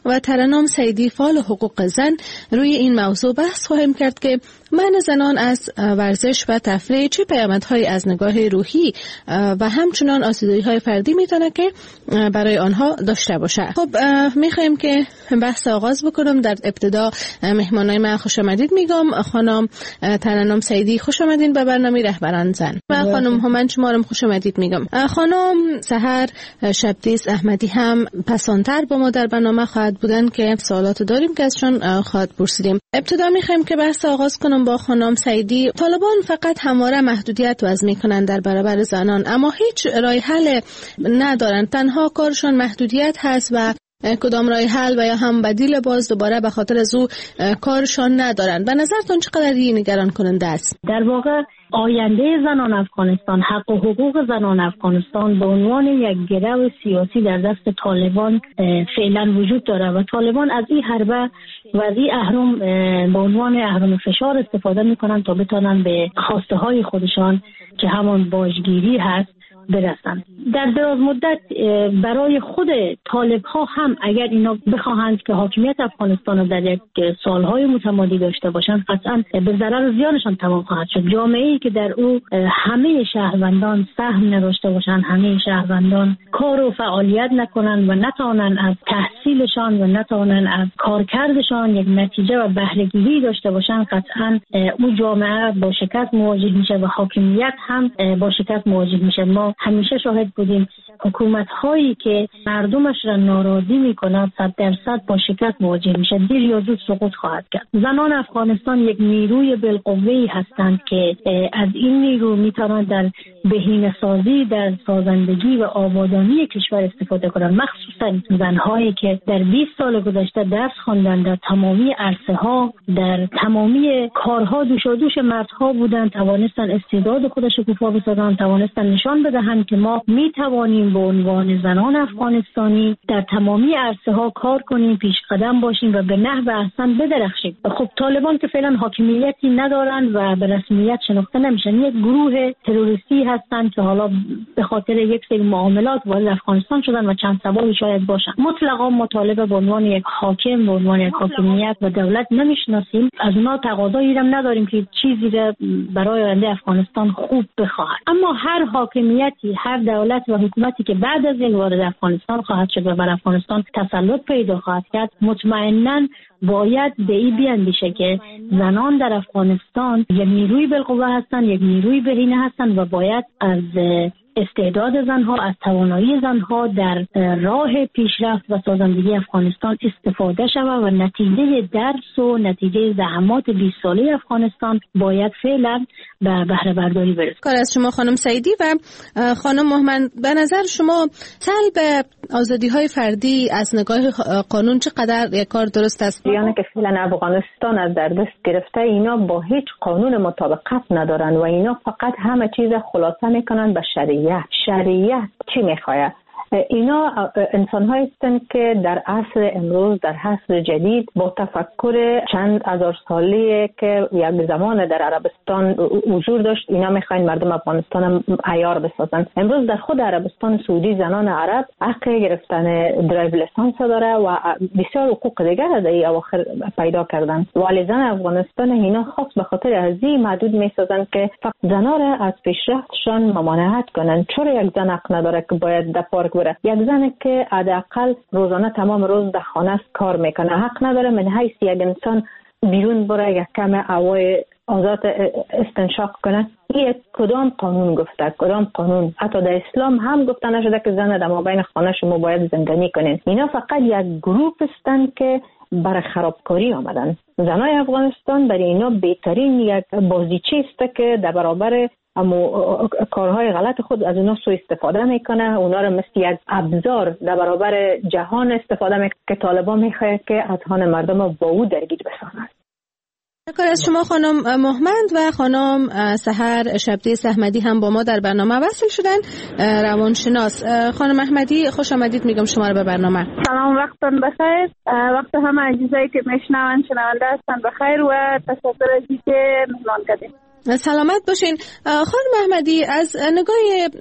و ترنم سیدی فعال حقوق زن روی این موضوع بحث خواهیم کرد که منع زنان از ورزش و تفریح چه پیامدهایی از نگاه روحی و همچنان آسودگی‌های فردی میتونه که برای آنها داشته باشه. خب میخوایم که بحث آغاز بکنم. در ابتدا مهمانای من خوش آمدید میگم. خانم ترنم سیدی خوش آمدین به برنامه رهبران زن و خانم هومن شما رو خوش آمدید میگم. خانم سحر شبدیس احمدی هم پسانتر با ما در برنامه خواهد بودن که سوالات داریم که ازشون خواهد پرسیدیم. ابتدا میخوایم که بحث آغاز کنم با خانم سیدی. طالبان فقط همواره محدودیت وضع میکنن در برابر زنان، اما هیچ راه حل ندارن. تنها کارشون محدودیت هست و کدام راه حل و یا هم بدیل باز دوباره به خاطر از او کارشان ندارن. به نظرتون چقدر این نگران کننده است؟ در واقع آینده زنان افغانستان، حق و حقوق زنان افغانستان به عنوان یک گرو سیاسی در دست طالبان فعلا وجود داره و طالبان از این حربه و از این اهرم به عنوان اهرم فشار استفاده میکنن تا بتونن به خواسته های خودشان که همان باجگیری هست برسن. در دراز مدت برای خود طالب ها هم اگر اینا بخواهند که حاکمیت افغانستان رو در یک سالهای متمادی داشته باشند، قطعا به ضرر و زیانشان تمام خواهد شد. جامعه‌ای که در او همه شهروندان سهم نداشته باشند، همه شهروندان کار و فعالیت نکنند و نتوانند از تحصیلشان و نتوانند از کارکردشان یک نتیجه و بهره گیری داشته باشند، قطعا او جامعه با شکست مواجه میشه و حاکمیت هم با شکست مواجه میشه. ما همیشه شاهد بودیم حکومت هایی که مردمش را ناراضی میکنند 100% با شکست مواجه میشه، دیر یا زود سقوط خواهد کرد. زنان افغانستان یک نیروی بالقوه‌ای هستند که از این نیرو میتوانند در بهینه‌سازی، در سازندگی و آبادانی کشور استفاده کنند. مخصوصا زنهایی که در 20 سال گذشته درس خواندند، در تمامی عرصه ها، در تمامی کارها دوشادوش مردها بودند، توانستند استعداد خودش شکوفا بسازند، توانستند نشان بدهند که ما میتوانیم به عنوان زنان افغانستانی در تمامی عرصه ها کار کنیم، پیش قدم باشیم و به نحو احسن بدرخشیم. خب طالبان که فعلا حاکمیتی ندارند و به رسمیت شناخته نمیشن، یک گروه تروریستی هستند که حالا به خاطر یک سری معاملات وارد افغانستان شدن و چند سببی شاید باشن. مطلقا مطالبه به عنوان یک حاکم، به عنوان یک حاکمیت و دولت نمیشناسیم. از اونا تقاضایی هم نداریم که چیزی را برای آینده افغانستان خوب بخواهد. اما هر حاکمیتی، هر دولت و حکومتی که بعد از این وارد افغانستان خواهد شد و بر افغانستان تسلط پیدا خواهد کرد، مطمئناً باید به این بیاندیشه که زنان در افغانستان یک نیروی بالقوه هستند، یک نیروی بهینه هستند و باید از استعداد زنها، از توانایی زنها در راه پیشرفت و سازندگی افغانستان استفاده شود و نتیجه درس و نتیجه زحمات 20 ساله افغانستان باید فعلا به بهره برداری برسه. کار از شما خانم سیدی. و خانم محمد، به نظر شما سلب آزادی‌های فردی از نگاه قانون چقدر یک کار درست است؟ یعنی که فعلا افغانستان از در دست گرفته، اینا با هیچ قانون مطابقت ندارن و اینا فقط همه چیز خلاصه میکنن به شریعت چی میخواه؟ اینا انسان‌هایی هستند که در عصر امروز، در عصر جدید، با تفکر چند هزار سالی که یک زمان در عربستان حضور داشت، اینا میخواین مردم افغانستان عیار بسازن. امروز در خود عربستان سعودی زنان عرب حق گرفتن درایو لیسانس داره و بسیار حقوق دیگر از این اواخر پیدا کردن. ولی زن افغانستان اینا خاص به خاطر ازی محدود میسازن که فقط زنا را از پیشرفتشان ممانعت کنن. چرا یک زن حق نداره که باید در پارک بره؟ یک زن که حداقل روزانه تمام روز در خانه کار میکنه حق نداره من حیث یک انسان بیرون بره یک کم هوای آزاد استنشاق کنه؟ این کدام قانون گفته؟ کدام قانون؟ حتی در اسلام هم گفته نشده که زن در مابین خانه شما باید زندانی کنین. اینا فقط یک گروه هستند که برای خرابکاری آمدن. زنای افغانستان برای اینا بهترین یک بازیچه است که در برابر اما کارهای غلط خود از اونا سوء استفاده میکنه، اونا رو مثل یک ابزار در برابر جهان استفاده میکنه که طالبان میخواد که اذهان مردم رو با او درگیر بسازند. کار از شما خانم محمد. و خانم سحر شبدیس احمدی هم با ما در برنامه وصل شدن، روانشناس. خانم احمدی خوش آمدید میگم شما رو به برنامه. سلام، وقتتون بخیر. وقت همه عزیزایی که میشنون شنونده هستن بخیر و تشکر از اینکه مهمان کردید. سلامت باشین. خانم احمدی، از نگاه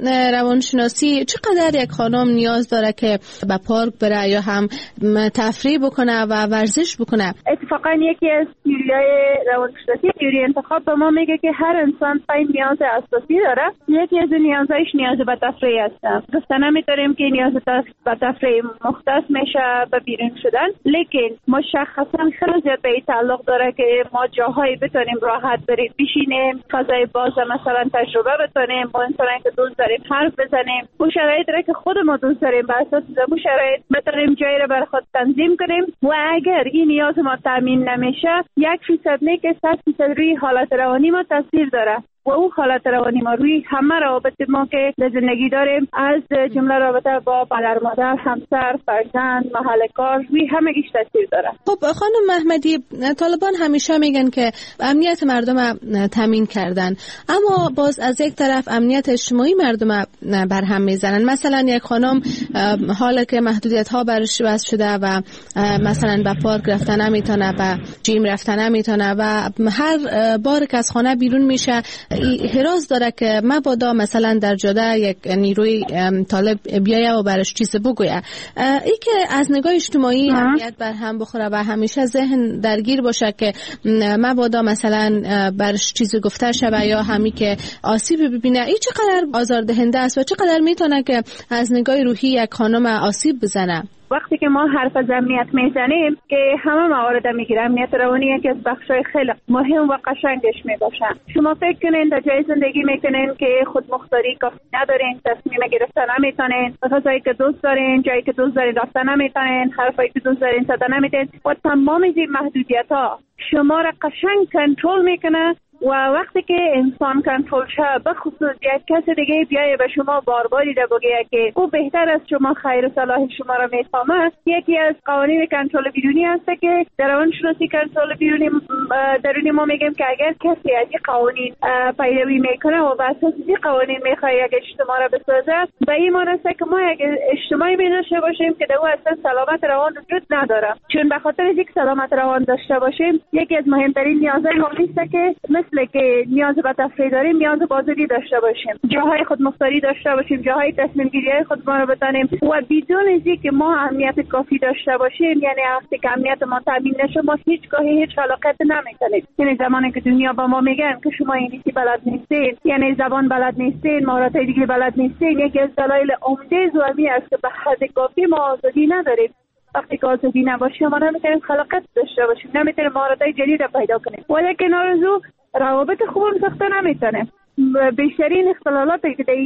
روانشناسی چقدر یک خانم نیاز داره که به پارک بره یا هم تفریح بکنه و ورزش بکنه؟ اتفاقا یکی از تئوری‌های روانشناسی، تئوری انتخاب، به ما میگه که هر انسان 5 نیاز اساسی داره. یکی از نیازهایش نیاز به تفریح است. گفتن نمی‌داریم که نیاز به تفریح مختص میشه به بیرون شدن، لیکن مشخصا خیلی زیاد به این تعلق داره که ما جاهایی بتونیم راحت بریم بشینیم، فضای باز مثلا تجربه بتونیم، با انسانی که دوست داریم حرف بزنیم، اون شرایطی را که خود ما دوست داریم بر اساس اون شرایط بتونیم جایی را بر خود تنظیم کنیم. و اگر این نیاز ما تامین نمیشه، 1% نه که 100% روی حالت روانی ما تاثیر داره و اون حالت روانی ما روی همه روابط ما که در زندگی داریم، از جمله رابطه با پدر مادر، همسر، فرزند، محل کار، روی همگیش تاثیر داره. خب خانم احمدی، طالبان همیشه میگن که امنیت مردم تامین کردن، اما باز از یک طرف امنیت اجتماعی مردم برهم میزنن. مثلا یک خانم حالا که محدودیت ها برش وضع شده و مثلا به پارک رفتن نمیتونه، به جیم رفتن نمیتونه و هر بار که از خانه بیرون میشه حراس داره که مبادا مثلا در جاده یک نیروی طالب بیایه و برش چیز بگویه. ای که از نگاه اجتماعی امنیت بر هم بخوره و همیشه ذهن درگیر باشه که مبادا مثلا برش چیز گفته شوه یا همی که آسیب ببینه، ای چقدر آزاردهنده است و چقدر میتونه که از نگاه روحی یک خانم آسیب بزنه؟ وقتی که ما حرف از امنیت میزنیم که همه موارد میگیره، امنیت روانی که از بخشای خیلی مهم و قشنگش میباشن. شما فکر کنین در جای زندگی میکنین که خودمختاری کافی ندارین، تصمیم گرفتن نمیتونین، غذایی که دوست دارین، جایی که دوست دارین رفتن نمیتونین، حرفایی که دوست دارین زدن نمیتونین و تمام این محدودیت ها شما را قشنگ کنترل میکنه. و وقتی که انسان کنترل شه، به خصوص یک کس دیگه بیایه به شما بارباری ده بگه که او بهتر از شما خیر و صلاح شما را میفهمه، یکی از قوانین کنترل بیرونی هست که در روانشناسی کنترل بیرونی درونی ما میگیم که اگر کسی از این قوانین پیروی میکنه و بر اساس این قوانین میخواد یک اجتماع را بسازه، به این معنی است که ما یک اجتماعی داشته باشیم که در اصلا سلامت روان وجود نداره. چون به خاطر اینکه سلامت روان داشته باشیم، یکی از مهمترین نیازهای ما است که مثل که نیاز به تفریح داریم، نیاز به آزادی داشته باشیم، جاهای خودمختاری داشته باشیم، جاهای تصمیم گیری های خود ما رو بتونیم و بدون اینکه ما اهمیت کافی داشته باشیم، یعنی وقتی که اهمیت ما تامین نشه، ما هیچ خلاقیت نمیکنیم. یعنی زمانی که دنیا با ما میگن که شما انگلیسی بلد نیستین، یعنی زبان بلد نیستین، مهارت دیگه بلد نیستین، یکی از دلایل عمده زومی است که به حد کافی ما آزادی نداریم. وقتی که آزادی نباشه، ما نمیتونیم خلاقیت داشته باشیم، نمیتونیم مهارت‌های جدید پیدا کنیم. ولی کنار از او روابط خوب ساخته نمیتونه. بیشترین اختلالاتی که در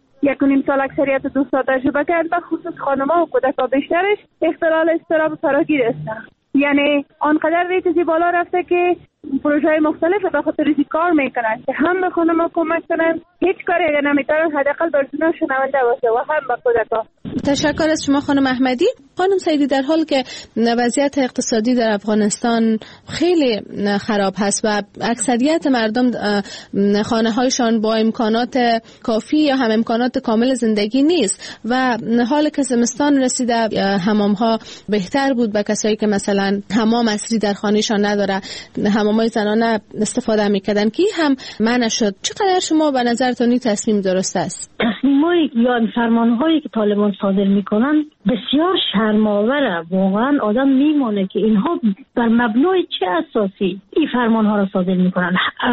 1.5 سال اکثریت دوستا تجربه کرد، به خصوص خانم‌ها و کودک‌ها بیشترش اختلال اضطراب فراگیر هستند. یعنی آنقدر ریتزی بالا رفته که پروژه‌های مختلف به خاطر ریزی کار میکنن که هم به خانم‌ها کمک کنن، هیچ کاری اگر نمیتونن حداقل بر جون شنونده باشه و هم به کودک‌ها. تشکر از شما خانم احمدی. خانم سیدی، در حال که وضعیت اقتصادی در افغانستان خیلی خراب هست و اکثریت مردم خانه‌هایشان با امکانات کافی یا هم امکانات کامل زندگی نیست و حال که زمستان رسیده، حمام‌ها بهتر بود به کسایی که مثلا حمام اصلی در خانه‌شان نداره، حمام‌های زنانه استفاده می‌کردن که هم منع شد. چقدر شما به نظرتون این تصمیم درست است؟ تصمیم‌هایی یا فرمان‌هایی که طالبان صادر می‌کنن بسیار شرم‌آوره. واقعا آدم میمونه که اینها بر مبنای چه اساسی این فرمان‌ها را صادر می‌کنن.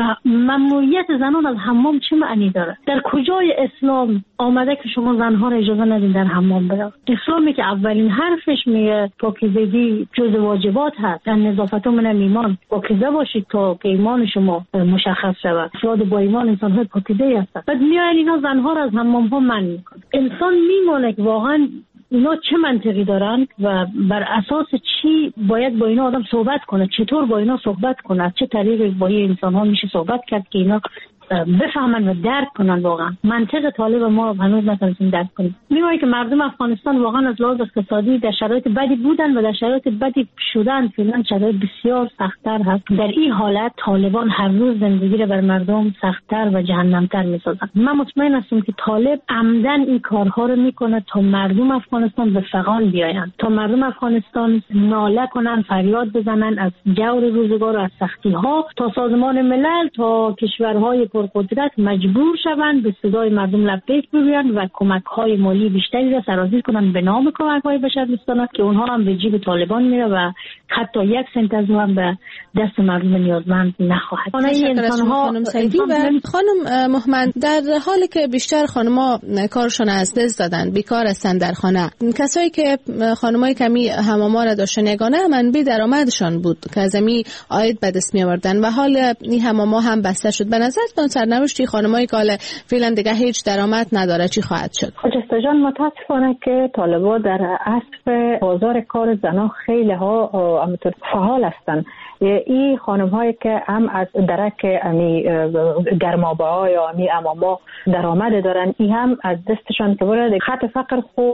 ممنوعیت زنان از حمام چه معنی داره؟ در کجای اسلام آمده که شما زنها را اجازه ندین در حمام برن؟ اسلامی که اولین حرفش میگه پاکیزگی جزء واجبات هست، در نظافت من ایمان، پاکیزه باشید تا که ایمان شما مشخص شود. افراد با ایمان انسان‌های پاکیزه هستند. بعد میایین اینا زنها را از حمام‌ها منع می‌کنن. انسان میمونه که واقعا اینا چه منطقی دارن و بر اساس چی باید با اینا آدم صحبت کنه، چطور با اینا صحبت کنه، چه طریقی با این انسان ها میشه صحبت کرد که اینا بفهمن و درک کنن. واقعا منطق طالب ما هنوز نتونستیم درک کنیم. میگه که مردم افغانستان واقعا از لحاظ اقتصادی در شرایط بدی بودن و در شرایط بدی شدن. فعلا شرایط بسیار سخت‌تر هست. در این حالت طالبان هر روز زندگی را بر مردم سخت‌تر و جهنم‌تر می‌سازند. من مطمئن هستم که طالب عمدن این کارها رو میکنه تا مردم افغانستان به فغان بیایند، تا مردم افغانستان ناله کنن، فریاد بزنن از جور روزگار و از سختی‌ها، تا سازمان ملل، تا کشورهای پرقدرت مجبور شوند به صدای مردم لبیک بگویند و کمک‌های مالی بیشتری را سرازیر کنند به نام کمک‌های بشردوستانه که اونها هم به جیب طالبان میره و حتی یک سنت از اون هم به دست مردم نیازمند نخواهد. خانم سعیدی و خانم محمد، در حالی که بیشتر خانم‌ها کارشون از دست دادن، بیکار هستن در خانه، کسایی که خانمای کمی حماما را داشتن یگانه منبع درآمدشان بود که از امی عاید به دست می‌آوردن و حال این حماما هم بسته شد. به نظرتون سرنوشت خانمایی که فعلا دیگه هیچ درآمد نداره چی خواهد شد؟ خجسته جان، متاسفانه که طالبان در عصف بازار کار زنان خیلی ها فعال هستند. این خانم هایی که هم از درک امی گرمابه یا امی اماما درآمد دارن، این هم از دستشان که برای خط فقر خو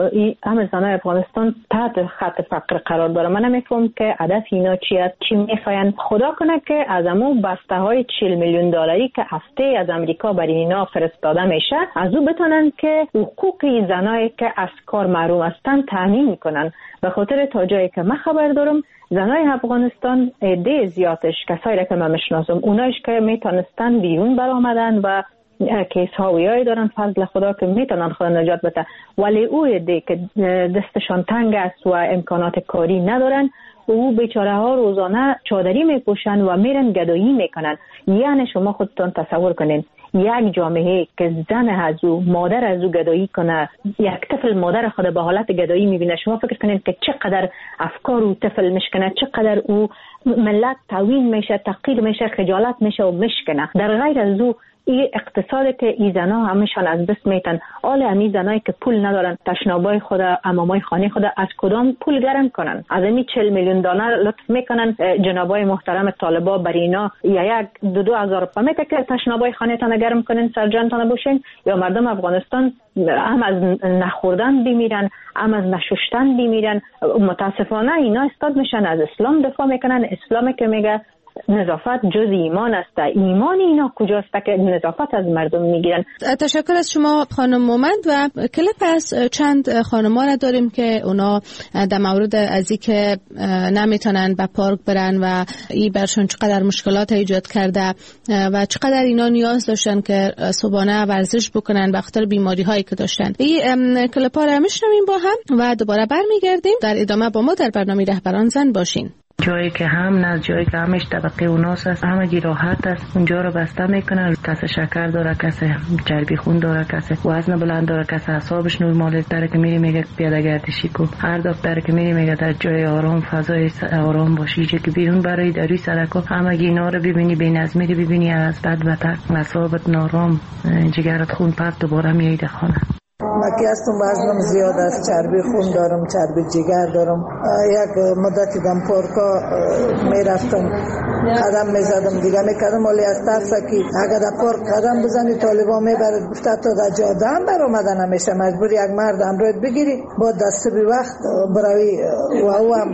هم زنای افغانستان تحت خط فقر قرار داره. من نمیفهم که هدف اینا چی است، چی میخواین. خدا کنه که از امو بسته های 40 میلیون دلاری که هفته از امریکا برای اینا فرستاده میشه از او بتونن که حقوق زنایی که از کار محروم هستن تامین کنن. به خاطر تا جایی که من خبر دارم زنای افغانستان عده زیادش کسایی که من میشناسم اونایش که میتونستن بیرون برآمدن و کیس هاویایی دارن فضل خدا که میتونن خود نجات بده، ولی او عده که دستشان تنگ است و امکانات کاری ندارن او بیچاره ها روزانه چادری میپوشن و میرن گدایی میکنن. یعنی شما خودتون تصور کنین یک جامعه که زن از او مادر از او گدایی کنه، یک طفل مادر خود به حالت گدایی میبینه، شما فکر کنین که چقدر افکار او طفل میشکنه، چقدر او ملت توهین میشه، تحقیر میشه، خجالت میشه و میشکنه. در غیر از او این اقتصادی که این زنا همیشان از دست میتن. آل امی زنایی که پول ندارن تشنابای خود امامای خانه خود از کدام پول گرم کنن؟ از امی 40 میلیون دلار لطف میکنن جنابای محترم طالبا بر اینا یا 2,000 روپیه میته که تشنابای خانه تان گرم کنین سرجان تان باشین، یا مردم افغانستان هم از نخوردن بمیرن، هم از نشستن بمیرن. متاسفانه اینا استاد میشن از اسلام دفاع میکنن. اسلامی که میگه نظافت جز ایمان است. ایمان اینا کجاست که نظافت از مردم میگیرن؟ تشکر از شما خانم مومند. و کلیپ از چند خانم‌ها را داریم که اونا در مورد از این که نمیتونن به پارک برن و این برشون چقدر مشکلات ایجاد کرده و چقدر اینا نیاز داشتن که صبحانه ورزش بکنن به خاطر بیماری هایی که داشتن. این کلیپ ها را میشنویم با هم و دوباره برمیگردیم. در ادامه با ما در برنامه رهبران زن باشین. جایی که هم نه جایی که همش طبقه اوناس است، همگی راحت است، اونجا رو بسته میکنن. کسی شکر داره، کسی چربی خون داره، کسی وزن بلند داره، کسی اعصابش نرمال داره که میری میگه پیاده گردشی کن. هر دکتر که میری میگه در جای آرام، فضای آرام باشی. که بیرون برای دری سرکو همگی اینا رو ببینی، بی‌نظمی رو ببینی، از بد بدتر اعصابت نارام، جگرت خون پرت دوباره میاد خانه. مکی هستم، وزنم زیاد است، چربی خون دارم، چربی جگر دارم. یک مدتی دم پارکا میرفتم قدم میزدم دیگه میکردم، ولی از ترس که اگر در پارک قدم بزنی طالبان میبرد گفته تا در جاده هم بر آمدن نمیشه، مجبور یک مرد امروز بگیری با دست بی وقت بروی و او هم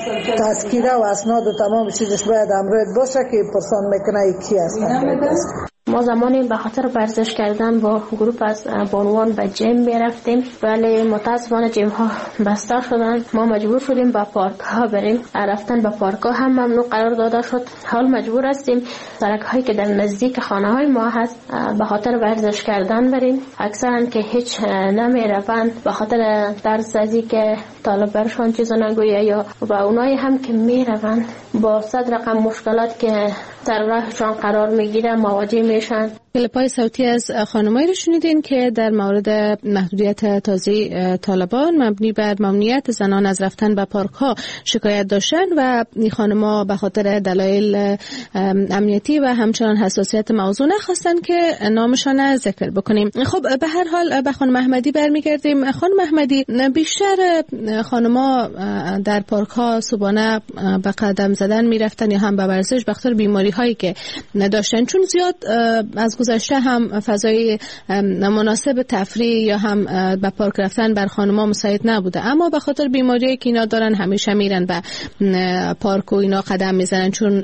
تذکیره و اسناد و تمام چیزش باید امروز باشه که پرسان میکنه کی هستن. ما زمانی به خاطر ورزش کردن با گروه از بانوان به جیم میرفتیم، ولی متاسفانه جیم ها بسته شدن. ما مجبور شدیم به پارک ها بریم. رفتن به پارک ها هم ممنوع قرار داده شد. حال مجبور هستیم سرک هایی که در نزدیک خانه های ما هست به خاطر ورزش کردن بریم. اکثرا که هیچ نمیروند به خاطر ترس از اینکه طالب برشان چیزا نگویه، یا و اونایی هم که میروند با صد رقم مشکلات که در راهشان قرار میگیره مواجه میشن. کلیپ‌های صوتی از خانمایی رو شنیدین که در مورد محدودیت تازه طالبان مبنی بر ممنوعیت زنان از رفتن به پارک‌ها شکایت داشتن و این خانم‌ها به خاطر دلایل امنیتی و همچنان حساسیت موضوع نخواستن که نامشان ذکر بکنیم. خب به هر حال به خانم احمدی برمیگردیم. خانم احمدی، بیشتر خانم‌ها در پارک‌ها صبحانه به قدم زدن میرفتن یا هم به ورزش، به خاطر بیماری هایی که نداشتن، چون زیاد از گذشته هم فضای مناسب تفریح یا هم به پارک رفتن بر خانم‌ها مساعد نبوده، اما به خاطر بیماریایی که اینا دارن همیشه میرن به پارک و اینا قدم میزنن، چون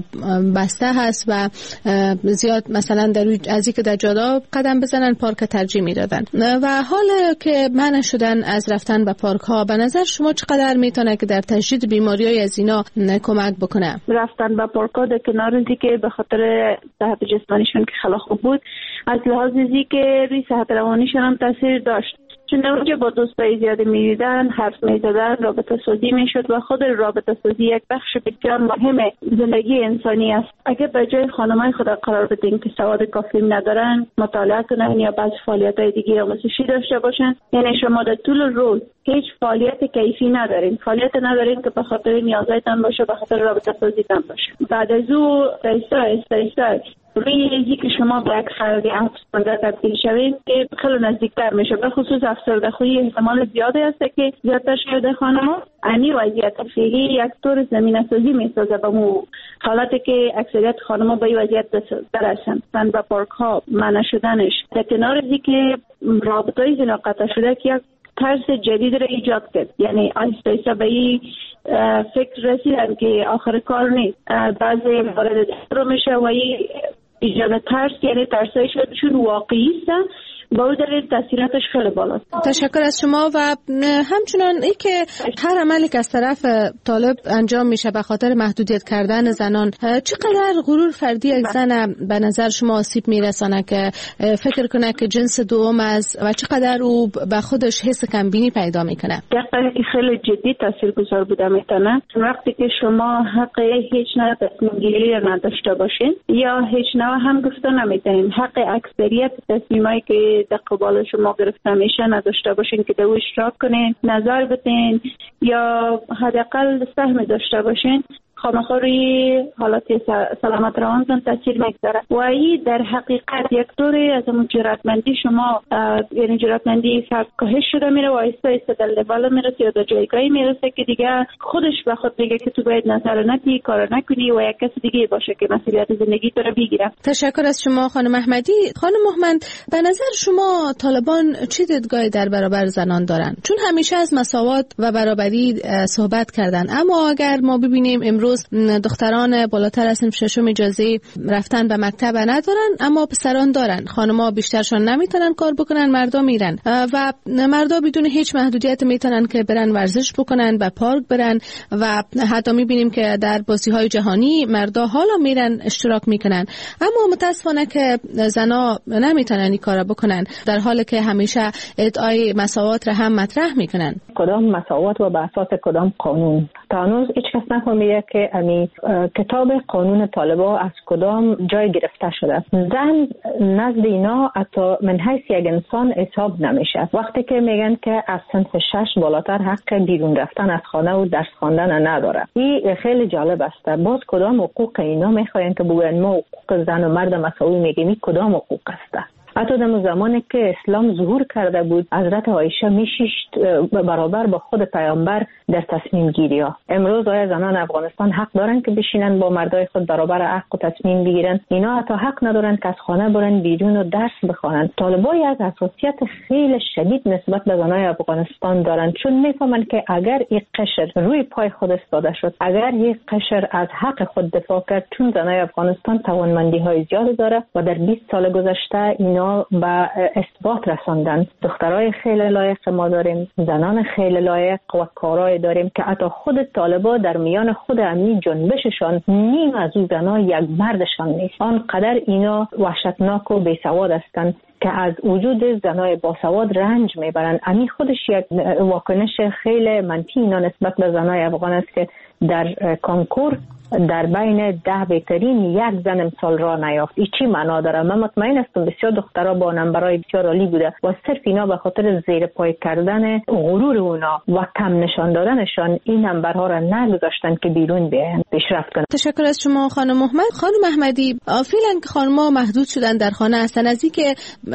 بسته هست و زیاد مثلا از اینکه در جاده قدم بزنن پارک ترجیح میدادن. و حالا که منع شدن از رفتن به پارک ها، به نظر شما چقدر میتونه که در تشدید بیماری‌های از اینا کمک بکنه؟ رفتن به پارک ها در کنار از اینکه به خاطر صحت جسمانیشون که خیلی خوب بود، از لحاظ که روی صحت روانیشون هم تاثیر داشت، چون اونجا با دوستای زیاده می‌دیدن، حرف می‌زدن، رابطه سازی میشد و خود رابطه سازی یک بخش بسیار مهم زندگی انسانی است. اگر به جای خانم‌های خود قرار بدین که سواد کافی ندارن مطالعه کنن یا بعض فعالیت‌های دیگه آموزشی داشته باشن، یعنی شما در طول روز هیچ فعالیت کیفی ندارین، فعالیت ندارین که به خاطر نیازهایتان باشه، به خاطر رابطه سازیتان باشه. بعد از او استرس روی ریزی که شما به یک خلقی افسرده تبدیل شوید که خیلی نزدیکتر میشه، به خصوص افسرده خویی احتمال زیاده است که زیادتر شده خانم‌ها. انی وضعیت فعلی یک طور زمینه سازی میسازه به مو حالاتی که اکثریت خانم‌ها به این وضعیت برسن و پارک ها منع شدنش در کنار ازی که رابطه‌های زنا قطع شده که یک طرز جدید را ایجاد کرد، یعنی آهسته به این فکر رسیدن که آخر کار نیست، بعضی وارد رو میشه و ایجاد ترس، یعنی ترسایی شد چون واقعی است با اون دلیل تاثیراتش خیلی بالاست. تشکر از شما. و همچنان ای که هر عملی که از طرف طالب انجام میشه به خاطر محدودیت کردن زنان، چقدر غرور فردی یک زن به نظر شما آسیب میرسانه که فکر کنه که جنس دوم است و چقدر او به خودش حس کمبینی پیدا میکنه؟ دقیقاً خیلی جدی تاثیرگذار بوده میتونه. وقتی که شما حق هیچ نوع تصمیم گیری را نداشته باشین یا هیچ نوع هم گفته نمیتونین، حق اکثریت تصمیمایی که در قبال شما گرفته میشه نداشته باشین که در اشتراک کنین، نظر بدین یا حداقل سهم داشته باشین، خامخوری حالات سلامت روانتان تاثیر میگذاره. و این در حقیقت یک طوری از اون جرأتمندی شما، یعنی جرأتمندی فرد کاهش شده میره و آهسته آهسته در لول میرسه یا در جایگاهی میرسه که دیگه خودش به خود میگه که تو باید نظر ندی، کار نکنی و یک کس دیگه باشه که مسئولیت زندگی تو رو بگیره. تشکر از شما خانم احمدی. خانم محمد، به نظر شما طالبان چه دیدگاهی در برابر زنان دارن؟ چون همیشه از مساوات و برابری صحبت کردن، اما اگر ما ببینیم امروز دختران بالاتر از سن ششم اجازه رفتن به مکتب ندارن، اما پسران دارن. خانم‌ها بیشترشون نمیتونن کار بکنن، مردا میرن و مردا بدون هیچ محدودیت میتونن که برن ورزش بکنن، به پارک برن و حتی میبینیم که در بازی‌های جهانی مردا حالا میرن اشتراک میکنن. اما متاسفانه که زنا نمیتونن این کارا بکنن، در حالی که همیشه ادعای مساوات را هم مطرح میکنن. کدام مساوات و به اساس کدام قانون؟ تا هنوز هیچ کس نفهمیده که کتاب قانون طالبا از کدام جای گرفته شده. زن نزد اینا حتی من حیث یک انسان حساب نمیشه. وقتی که میگن که از سن 6 بالاتر حق بیرون رفتن از خانه و درس خواندن نداره، این خیلی جالب است. باز کدام حقوق اینا میخواین که بگن ما حقوق زن و مرد مساوی میگیم؟ کدام حقوق است؟ حتی در زمانی که اسلام ظهور کرده بود، حضرت عایشه میشیشت برابر با خود پیامبر در تصمیم گیری ها. امروز آیا زنان افغانستان حق دارن که بشینن با مردای خود برابر حق و تصمیم بگیرن؟ اینا حتی حق ندارن که از خانه برن بیرون و درس بخوانن. طالبای از حساسیت خیلی شدید نسبت به زنای افغانستان دارن، چون میفهمن که اگر این قشر روی پای خود استاده شد، اگر این قشر از حق خود دفاع کرد، چون زنای افغانستان توانمندی های زیادی داره و در 20 سال گذشته اینا به اثبات رساندن. دخترای خیلی لایق ما داریم، زنان خیلی لایق و کارای داریم که حتی خود طالبا در میان خود امی جنبششان نیم از اون زنا یک مردشان نیست. آنقدر اینا وحشتناک و بیسواد هستند که از وجود زنای باسواد رنج میبرند. امی خودش یک واکنش خیلی منفی اینا نسبت به زنای افغان است که در کنکور در بین 10 بهترین یک زن امسال را نیافت. این چی معنا داره؟ من مطمئن هستم بسیار دخترها با نمبرهای بسیار عالی بوده و صرف اینا به خاطر زیر پای کردن غرور اونا و کم نشان دادنشان این نمبرها را نگذاشتن که بیرون بیاین پیشرفت کنن. تشکر از شما خانم محمد. خانم احمدی، فعلا که خانم‌ها محدود شدن در خانه هستن، از اینکه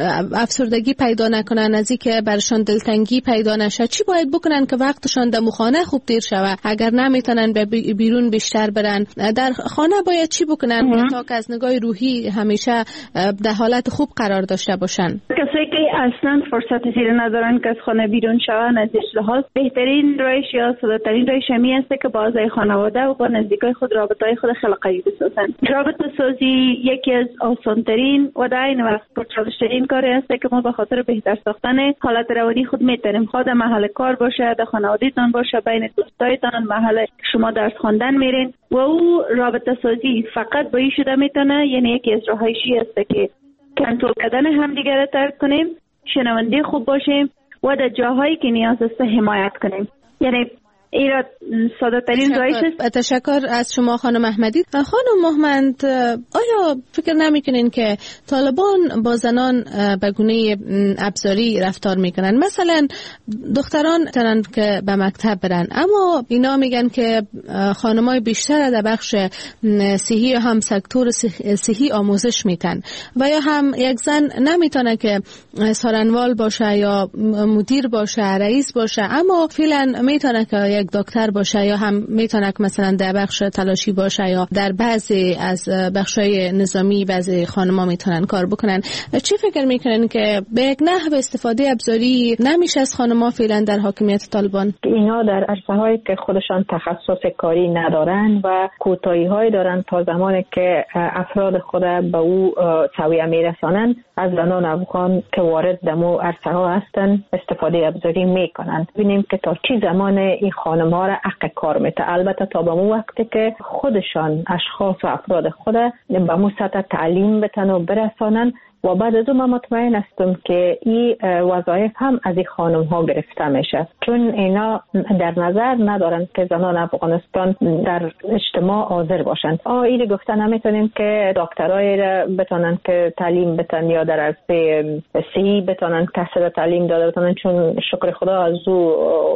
افسردگی پیدا نکنن، از اینکه برشان دلتنگی پیدا نشه، چی باید بکنن که وقتشان در خانه خوب تیر شود؟ اگر نمیتونن به بیرون بیشتر برن دارن، در خانه باید چی بکنن تا که از نگاه روحی همیشه در حالت خوب قرار داشته باشن؟ کسایی که اصلا فرصت زیر ندارن که از خانه بیرون شوند، از اصلاحات بهترین روش یا ساده‌ترین روش همی است که با اعضای خانواده و با نزدیکای خود رابطه‌های خود خیلی قوی بسازن. رابطه سازی یکی از آسان‌ترین و در این وقت پرچالش‌ترین کاری است که ما به خاطر بهتر ساختن حالت روانی خود می‌تونیم. خود محل کار باشه، در خانواده‌تان باشه، بین دوستایتان، محل شما درس خواندن میرین و او رابطه سازی فقط با این شده میتونه، یعنی یکی از راه‌هایش است که کنترل کردن همدیگه را ترک کنیم، شنونده خوب باشیم و در جاهایی که نیاز است حمایت کنیم. یعنی ایراد ساده ترین روش است. تشکر از شما خانم احمدی. خانم مهمند، آیا فکر نمیکنین که طالبان با زنان به گونه ابزاری رفتار میکنن؟ مثلا دختران تنن که به مکتب برن، اما اینا میگن که خانمای بیشتر در بخش صحی هم سکتور صحی آموزش میتن و یا هم یک زن نمیتونه که سارنوال باشه یا مدیر باشه، رئیس باشه، اما فعلا میتونه که یک دکتر باشه یا هم میتونه که مثلا در بخش تلاشی باشه یا در بعضی از بخشای نظامی بعضی خانم‌ها میتونن کار بکنن. چی فکر میکنن که به یک نحو استفاده ابزاری نمیشه از خانم‌ها فعلا در حاکمیت طالبان؟ اینا در عرصه‌هایی که خودشان تخصص کاری ندارن و کوتاهی‌های دارن تا زمانی که افراد خود به او سویه میرسانن، از زنان افغان که وارد دمو عرصه‌ها هستن استفاده ابزاری میکنن. ببینیم که تا چی زمان این خانم‌ها را حق کار میده. البته تا به مو وقتی که خودشان اشخاص و افراد خود به مو سطح تعلیم بتن و برسانن و بعد از اون من مطمئن هستم که این وظایف هم از این خانم ها گرفته میشه، چون اینا در نظر ندارن که زنان افغانستان در اجتماع حاضر باشن. اینو گفته نمیتونیم که دکترای بتونن که تعلیم بتن یا در عرصه صحی بتونن کسب تعلیم داده بتونن، چون شکر خدا از او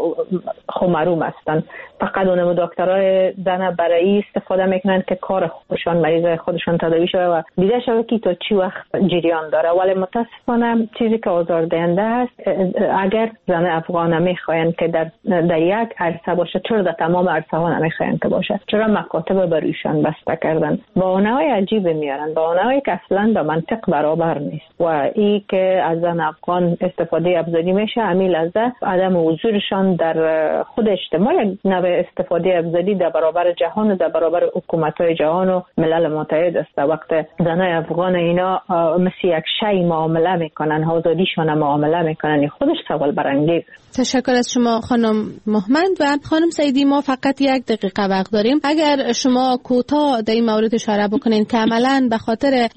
خو محروم هستن. فقط اونم دکترای زن برای استفاده میکنن که کار خودشان مریض خودشان تداوی شده و دیده شده که تا چی وقت جریان داره. ولی متاسفانه چیزی که آزاردهنده است، اگر زن افغان میخواین که در یک عرصه باشه، چرا در تمام عرصه ها نمیخواین که باشه؟ چرا مکاتب برویشان بسته کردن؟ بهانه‌های عجیب میارن، بهانه‌هایی که اصلا به منطق برابر نیست. و این که از زن افغان استفاده ابزاری میشه، امیل از عدم حضورشان در خود اجتماع، یک نوع استفاده ابزاری در برابر جهان و در برابر حکومت‌های جهان و ملل متحد است. وقت زنای افغان اینا مثل یک شی معامله میکنن، آزادیشون معامله میکنن، خودش سوال برانگیز. تشکر از شما خانم مهمند. و خانم سعیدی، ما فقط 1 دقیقه وقت داریم. اگر شما کوتاه در این مورد اشاره بکنین که عملاً به خاطر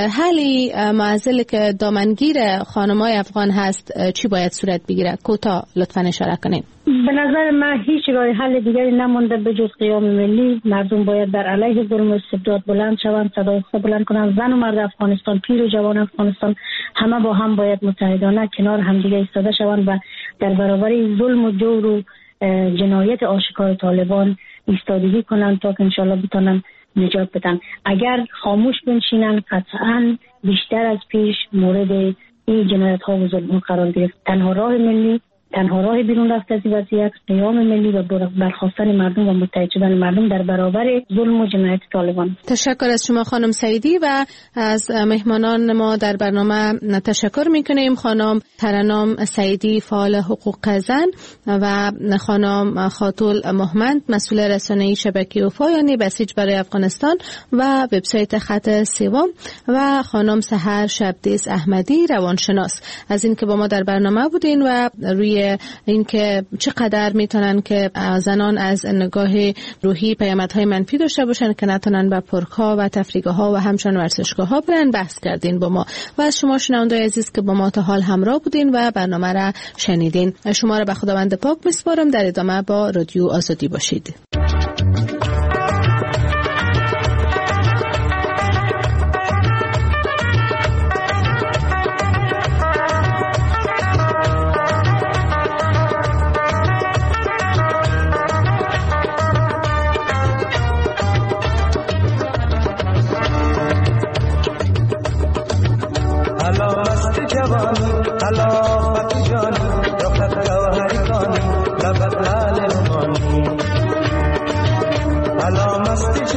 حلی معضل که دامنگیر خانم‌های افغان هست چی باید صورت بگیره؟ کوتاه لطفاً اشاره کنین. به نظر من هیچ راه حل دیگری نمانده به جز قیام ملی. مردم باید در علیه ظلم و استبداد بلند شوند، صدای خود بلند کنند. زن و مرد افغانستان، پیر و جوان افغانستان، همه با هم باید متحدانه کنار همدیگه ایستاده شوند و در برابر ظلم و جور و جنایت آشکار طالبان ایستادگی کنند تا که انشالله بتونن نجات بدن. اگر خاموش بنشینن قطعا بیشتر از پیش مورد این جنایت ها و ظلم قرار گرفت. تنها راه ملی، تنها راه بیرون رفت از این وضعیت قیام ملی و برخاستن مردم و متحد شدن مردم در برابر ظلم و جنایت طالبان. تشکر از شما خانم سعیدی و از مهمانان ما در برنامه تشکر میکنیم. خانم ترنم سعیدی، فعال حقوق زن، و خانم خاتول مهمند، مسئول رسانه‌ای شبکه وفایانی بسیج برای افغانستان و وبسایت خط سوم، و خانم سحر شبدیز احمدی، روانشناس، از این که با ما در برنامه بودین و روی اینکه چقدر میتونن که زنان از نگاه روحی پیامدهای منفی داشته باشن که نتونن به پارک‌ها و تفریحگاه‌ها و همچنین ورزشگاه‌ها برن بحث کردین با ما. و از شما شنوندگان عزیز که با ما تا حال همراه بودین و برنامه را شنیدین، شما را به خداوند پاک میسپارم. در ادامه با رادیو آزادی باشید.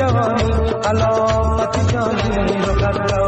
جوانی علامت جانی رو قدر